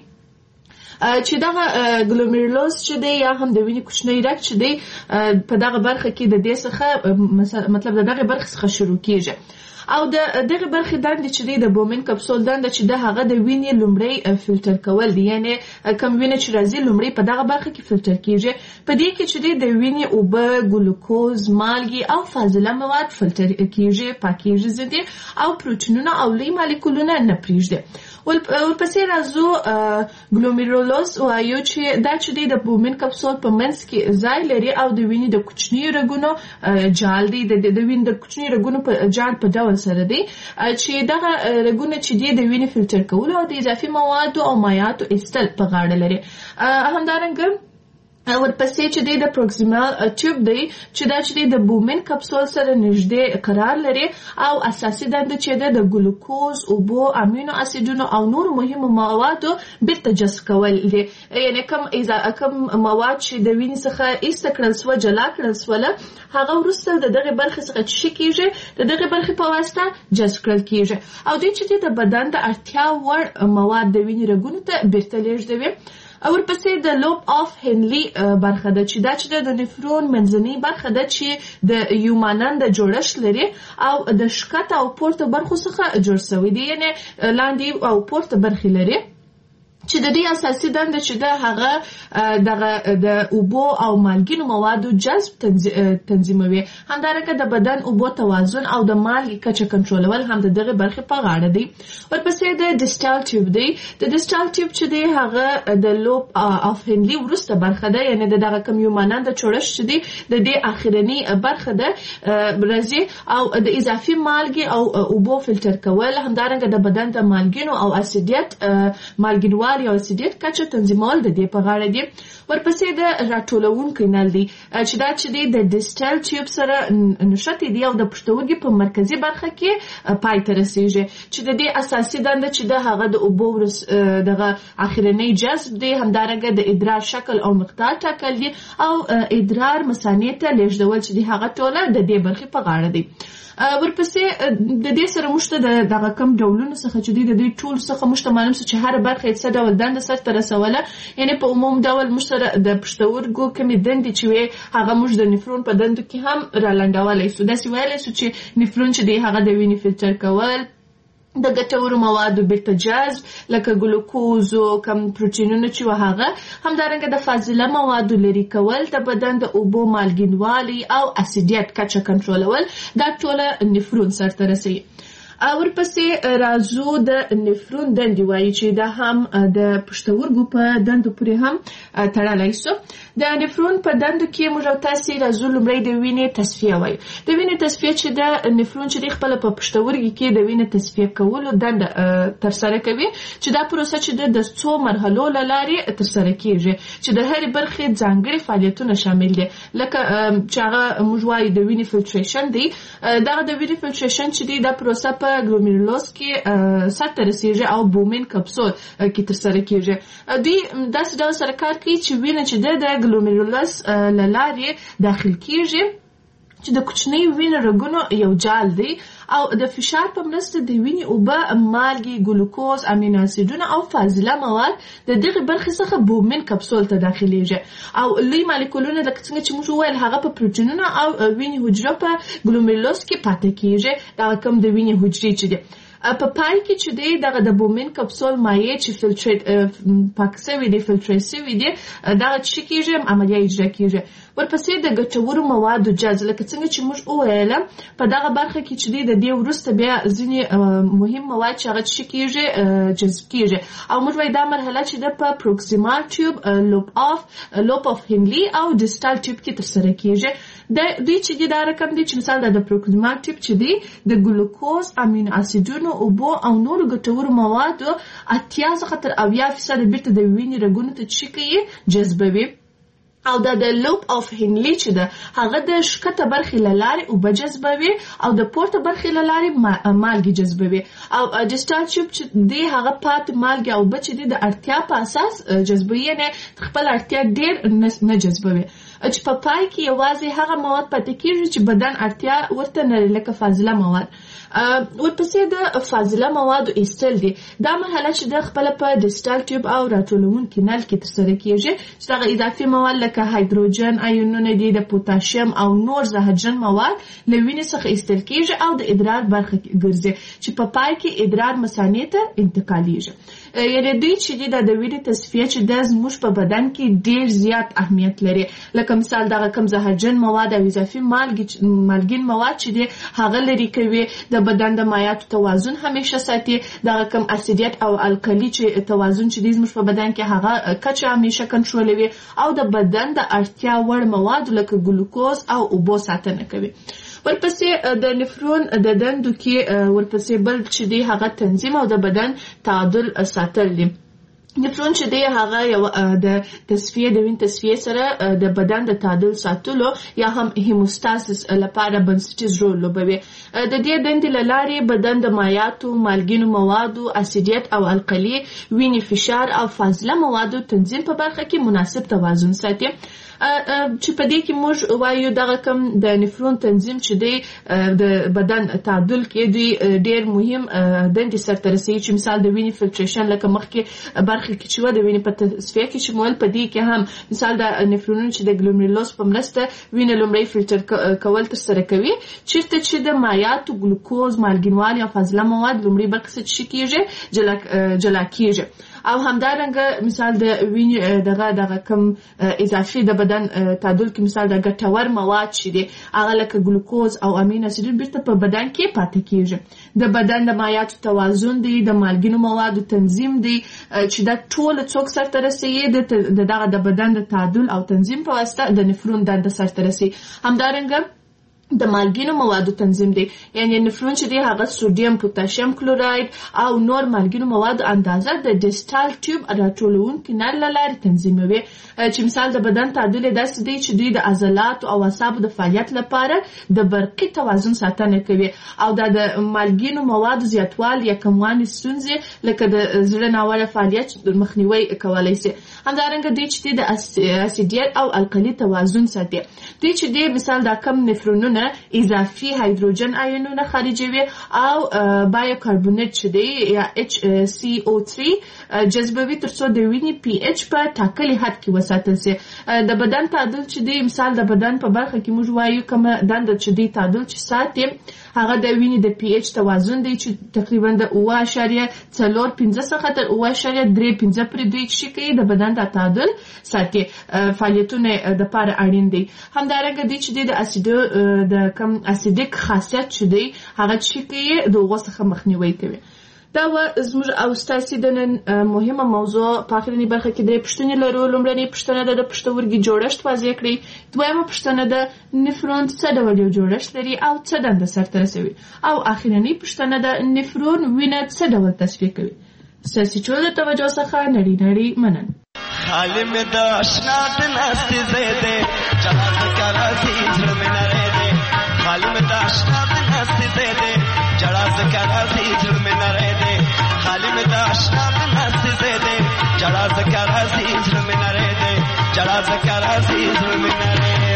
[SPEAKER 24] چې دغه ګلومیرولوس چې دی یا هم د وینې کوچنی رګ چې دی په دغه برخه کې د دې څخه مطلب د دغه برخه څخه شروع کیږي. او د دغه برخې دندې چې دی د بومن کپسول دنده چې د هغه د وینې لومړی فلټر کول دي، یعنی کوم وینه چې راځي لومړی په دغه برخه کې فلټر کیږي. په دې کې چې دی د وینې اوبه، ګلوکوز، مالګې او فاضله مواد فلټر کیږي، پاکیږي ځدي او پروټینونه او لوی مالیکولونه نه پریږدي. ورپسې راځو ګلومیرولوس وایو چې دا چې دی د بومن کپسول په منځ کې ځای لري او د وینې د کوچنیو رګونو جال دی، د وینې د کوچنیو رګونو په جال په ډول سره دی چې دغه رګونه چې دی د وینې فلټر کولو او د اضافي موادو او مایعاتو ایستل په غاړه لري. همدارنګه ورپسې چې دی د پروکسیمال ټیوب دی چې دا چې دی د بومن کپسول سره نږدې قرار لري او اساسي دنده چې ده د ګلوکوز، اوبو، امینو اسیدونو او نور مهمو موادو بیرته جذب کول دي. یعنی کوم کوم مواد چې د وینې څخه ایسته کړل سوه، جلا کړل سوله، هغه وروسته د دغه برخې څخه چې کیږي د دغه برخې په واسطه جذب کړل کیږي او دوی چې دی د بدن د اړتیا وړ مواد د وینې رګونو ته بیرته لیږدوي. ورپسې د لوب آف هنلي برخه ده چې دا چې د نفرون منځنۍ برخه ده چې د یو مانند جوړښت لري او د ښکته او پورته برخو څخه جوړ شوی دی، یعنی لاندې او پورته برخې لري چې د دې اساسي دنده چې د هغه دغه د اوبو او مالګینو موادو جذب تنظیموي. همدارنګه د بدن اوبو توازن او د مالګې کچه کنټرولول هم د دغه برخې په غاړه دي. ورپسې د ډیسټال ټیوب دی. د ډیسټال ټیوب چې دی هغه د لوب اف هنلي وروسته برخه ده، یعنی د دغه کوم یو مانند چړش چې دی د دې اخرنی برخه ده راځي او د اضافي مالګې او اوبو فلټر کول، همدارنګه د بدن د مالګینو او اسیدیت مالګینوال یا اسیدیت کچه تنظیمول د دې په غاړه دي. ورپسې د راټولونکو نل دی چې دا چې دی د ډیسټال ټیوب سره نښتي دی او د پښتورګي په مرکزي برخه کې پای ته رسیږي چې د دې اساسي دنده چې د هغه د اوبو دغه اخرنی جذب دی، همدارنګه د ادرار شکل او مقدار ټاکل دي او ادرار مثانې ته لیږدول چې دی هغه ټوله د دې برخې په غاړه دی. ورپسې د دې سره موږ ته دغه کم ډولونه څخه چې دی د دې ټول څخه موږ ته معلوم څه چې هر برخه څه ډول دنده سرته رسوله، یعنی په عموم ډول موږ سره د پښتورګو کومې دندې چې وي هغه موږ د نفرون په دندو کې هم رالنډولی سو. داسې ویلی سو چې نفرون چې دی هغه د وینې فلټر کول، د ګټورو موادو بیرته جذب لکه ګلوکوزو کم پروتینونه چې هغه، همدارنګه د فاضله موادو لرې کول، د بدن د اوبو مالګینوالي او اسیدیت کچه کنټرولول، دا ټوله نفرون سرته رسوي. ورپسې راځو د نفرون دندې وایي چې دا هم د پښتورګو په دندو پورې هم تړلی سو. د نفرون په دندو کې موږ او تاسې راځو لومړی د وینې تصفیه وایو. د وینې تصفیه چې د نفرون چې دی خپله په پښتورګي کې د وینې تصفیه کولو دنده ترسره کوي، چې دا پروسه چې د څو مرحلو له لارې ترسره کیږي چې د هرې برخې ځانګړي فعالیتونه شامل دي، لکه چې هغه موږ وایو د وینې فلټریشن دی. دغه د وینې فلټریشن چې دی دا پروسه په ګلومیرولوس کې سرته رسیږي او بومین کپسول کې ترسره کیږي. دوی داسې ډول سره کار کوي چې وینه چې ده د ګلومیرولوس له لارې داخل کیږي چې د کوچنۍ وینې رګونو یو جال دی او د فشار په مرسته د وینې اوبه، مالګې، ګلوکوز، امینو اسیدونه او فاضله مواد د دغه برخې څخه بومین کپسول ته داخلیږي او لوی مالیکولونه لکه څنګه چې موږ وویل هغه په پروتینونو او وینې حجرو په ګلومیرولوس کې پاتې کیږي. دا کوم د وینې حجرې چې دي په پای کې چې دی دغه د بومین کپسول مایع چې فلټریټ پاک شوي دي فلټریټ شوي دي دغه څه کیږي عملیه اجرا کیږي. ورپسې د ګټورو موادو جذب لکه څنګه چې موږ وویل په دغه برخه کې چې دی د دې وروسته بیا ځینې مهم مواد چې هغه څه کیږي جذب کیږي او موږ وایو دا مرحله چې د په پروکسیمال ټیوب، لوب اف لوب اف هنلي او ډیسټال ټیوب کې ترسره کیږي. د دوی چې دا رقم دی چې مثال د پروکسیمال ټیوب چې دی د ګلوکوز، امینو اسیدونو، اوبو او نورو ګټورو موادو اتیا څخه تر اویا فیصده بیرته د وینې رګونو ته څه کوي جذبوي. او دا د لوب اف هنلي چې ده هغه د ښکته برخې له لارې اوبه جذبوي او د پورته برخې له لارې مالګې جذبوي او ډیسټال ټیوب چې دی هغه پاتې مالګې او اوبه چې دی د اړتیا په اساس جذبوي، یعنې خپل اړتیا ډېر نه جذبوي چې په پای کې یوازې هغه مواد پاتې کیږي چې بدن اړتیا ورته نه لري لکه فاضله مواد. ورپسې د فاضله موادو ایستل دي. دا مرحله چې د خپل په ډیسټال ټیوب او راټولونکي نل کې ترسره کیږي چې دغه اضافي مواد لکه هایدروجن ایونونه دي، د پوتاشیم او نور زهرجن مواد له وینې څخه ایستل کیږي او د ادرار برخه ګرځي چې په پای کې ادرار مثانې ته انتقالیږي. یعنې دوی چې دي د وینې تصفیه چې د زموږ په بدن کې ډېر زیات اهمیت لري، لکه مثال دغه کم زهرجن مواد او اضافي مالګین مواد چې دي هغه لرې کوي، د بدن د مایعاتو توازن همیشه ساتي، دغه کم اسیدیت او الکلی چې توازن چې دي زموږ په بدن کې هغه کچه همیشه کنټرولوي او د بدن د اړتیا وړ مواد لکه ګلوکوز او اوبو ساتنه کوي. ورپسې د نفرون د دندو کې ورپسې بل چې دی هغه تنظیم او د بدن تعادل ساتل دي. نفرون چې دی هغه یو د تصفیه د وین تصفیه سره د بدن د تعادل ساتلو یا هم هیموستاسیس لپاره بنسټیز رول لوبوي. د دې دندې له لارې بدن د مایعاتو، مالګینو موادو، اسیدیت او القلي، وینې فشار او فاضله موادو تنظیم په برخه کې مناسب توازن ساتي. چې په دې کې موږ وایو دغه کم د نفرون تنظیم چې دی د بدن تعادل کې دی ډېر مهم دندې سرته رسوي چې مثال د وینې فلټریشن لکه مخکې برخه کې چې و د وینې په تصفیه کې شمول په دې کې هم مثال د نفرونونو چې د ګلومیرولوس په مرسته وینه لومړی فلټر کول ترسره کوي، چیرته چې د مایعاتو، ګلوکوز، مالګینوالي او فاضله مواد لومړی برخه څه کیږي جلا جلا کیږي او همدارنګه مثال د وینې دغه دغه کم اضافي د بدن تعادل کې مثال د ګټور مواد چې دي هغه لکه ګلوکوز او امین اسید بیرته په بدن کې پاتې کیږي. د بدن د مایعاتو توازن دی، د مالګینو موادو تنظیم دی چې دا ټول څوک سرته رسوي د دغه د بدن د تعادل او تنظیم په واسطه د نفرون دنده سرته رسوي. همدارنګه د مالګینو موادو تنظیم دی، یعنی نفرون چې دی هغه سوډیم، پوتاشیم کلوراید او نور مالګینو مواد اندازه د ډیسټال ټیوب راټولونکي نل له لارې تنظیموي چې مثال د بدن تعادل داسې دی چې دوی د عضلاتو او اعصابو د فعالیت لپاره د برقي توازن ساتنه کوي او دا د مالګینو موادو زیاتوالي یا کموالي ستونزې لکه د زړه ناوړه فعالیت مخنیوي کولی شي. همدارنګه دوی چې دی د اسیدیت او القلي توازن ساتي. دوی چې دی مثال دا کم نفرونونه اضافي هایدروجن آیونونه خارجوي او بایوکاربونیت چې دی یا اچ سی او تھری جذبوي ترڅو د وینې پی ایچ په ټاکلي حد کې وساتل شي. د بدن تعادل چې دی مثال د بدن په برخه کې موږ وایو کومه دنده چې دی تعادل چې ساتي هغه د وینې د پی ایچ توازن دی چې تقریبا د اوه اعشاریه څلور پنځه څخه تر اوه اعشاریه درې پنځه پورې دوی چې کوي د بدن د تعادل ساتي فعالیتونه د لپاره اړین دي. همدارنګه دی چې د اسیدو د کم اسیدیک خاصیت چې دی هغه چې کوي د اوغه څخه مخنیوي کوي. دا و زموږ او ستاسو د نن مهمه موضوع په اخرنی برخه کې درې پوښتنې لرو. لومړنۍ پوښتنه ده د پښتورګي جوړښت واضح کړئ. دویمه پوښتنه ده نفرون څه ډول یو جوړښت لري او څه دنده سرته رسوي. او اخرنۍ پوښتنه ده نفرون وینه څه ډول تصفیه کوي. ستاسو ټول توجه څخه نړۍ نړۍ مننه.
[SPEAKER 3] حال में द आशना ते नास्ते दे जहां ذکر عزیز में न रह दे حال में द आशना ते नास्ते दे जहां ذکر عزیز में न रह दे حال में द आशना ते नास्ते दे जहां ذکر عزیز में न रह दे जहां ذکر عزیز में न रह दे.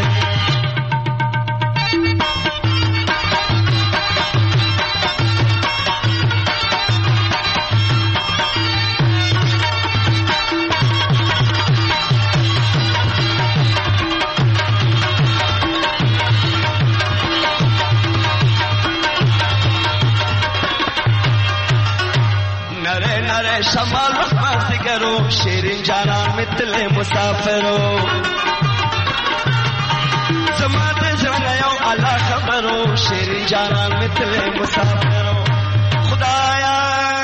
[SPEAKER 3] شمال رحمت کرو شیرین جانان مثل مسافرو زمات زنیو علا خبرو شیرین جانان مثل مسافرو خدایا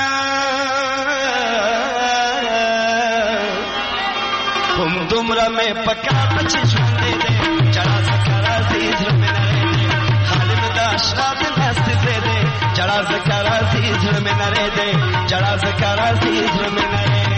[SPEAKER 3] ہم دمرا میں پکا بچ چھوڑے دے جڑا ذکر عزیز میں نہ رہے دے خالم داشرات نست دے دے جڑا ذکر عزیز میں نہ رہے دے جڑا ذکر عزیز میں نہ رہے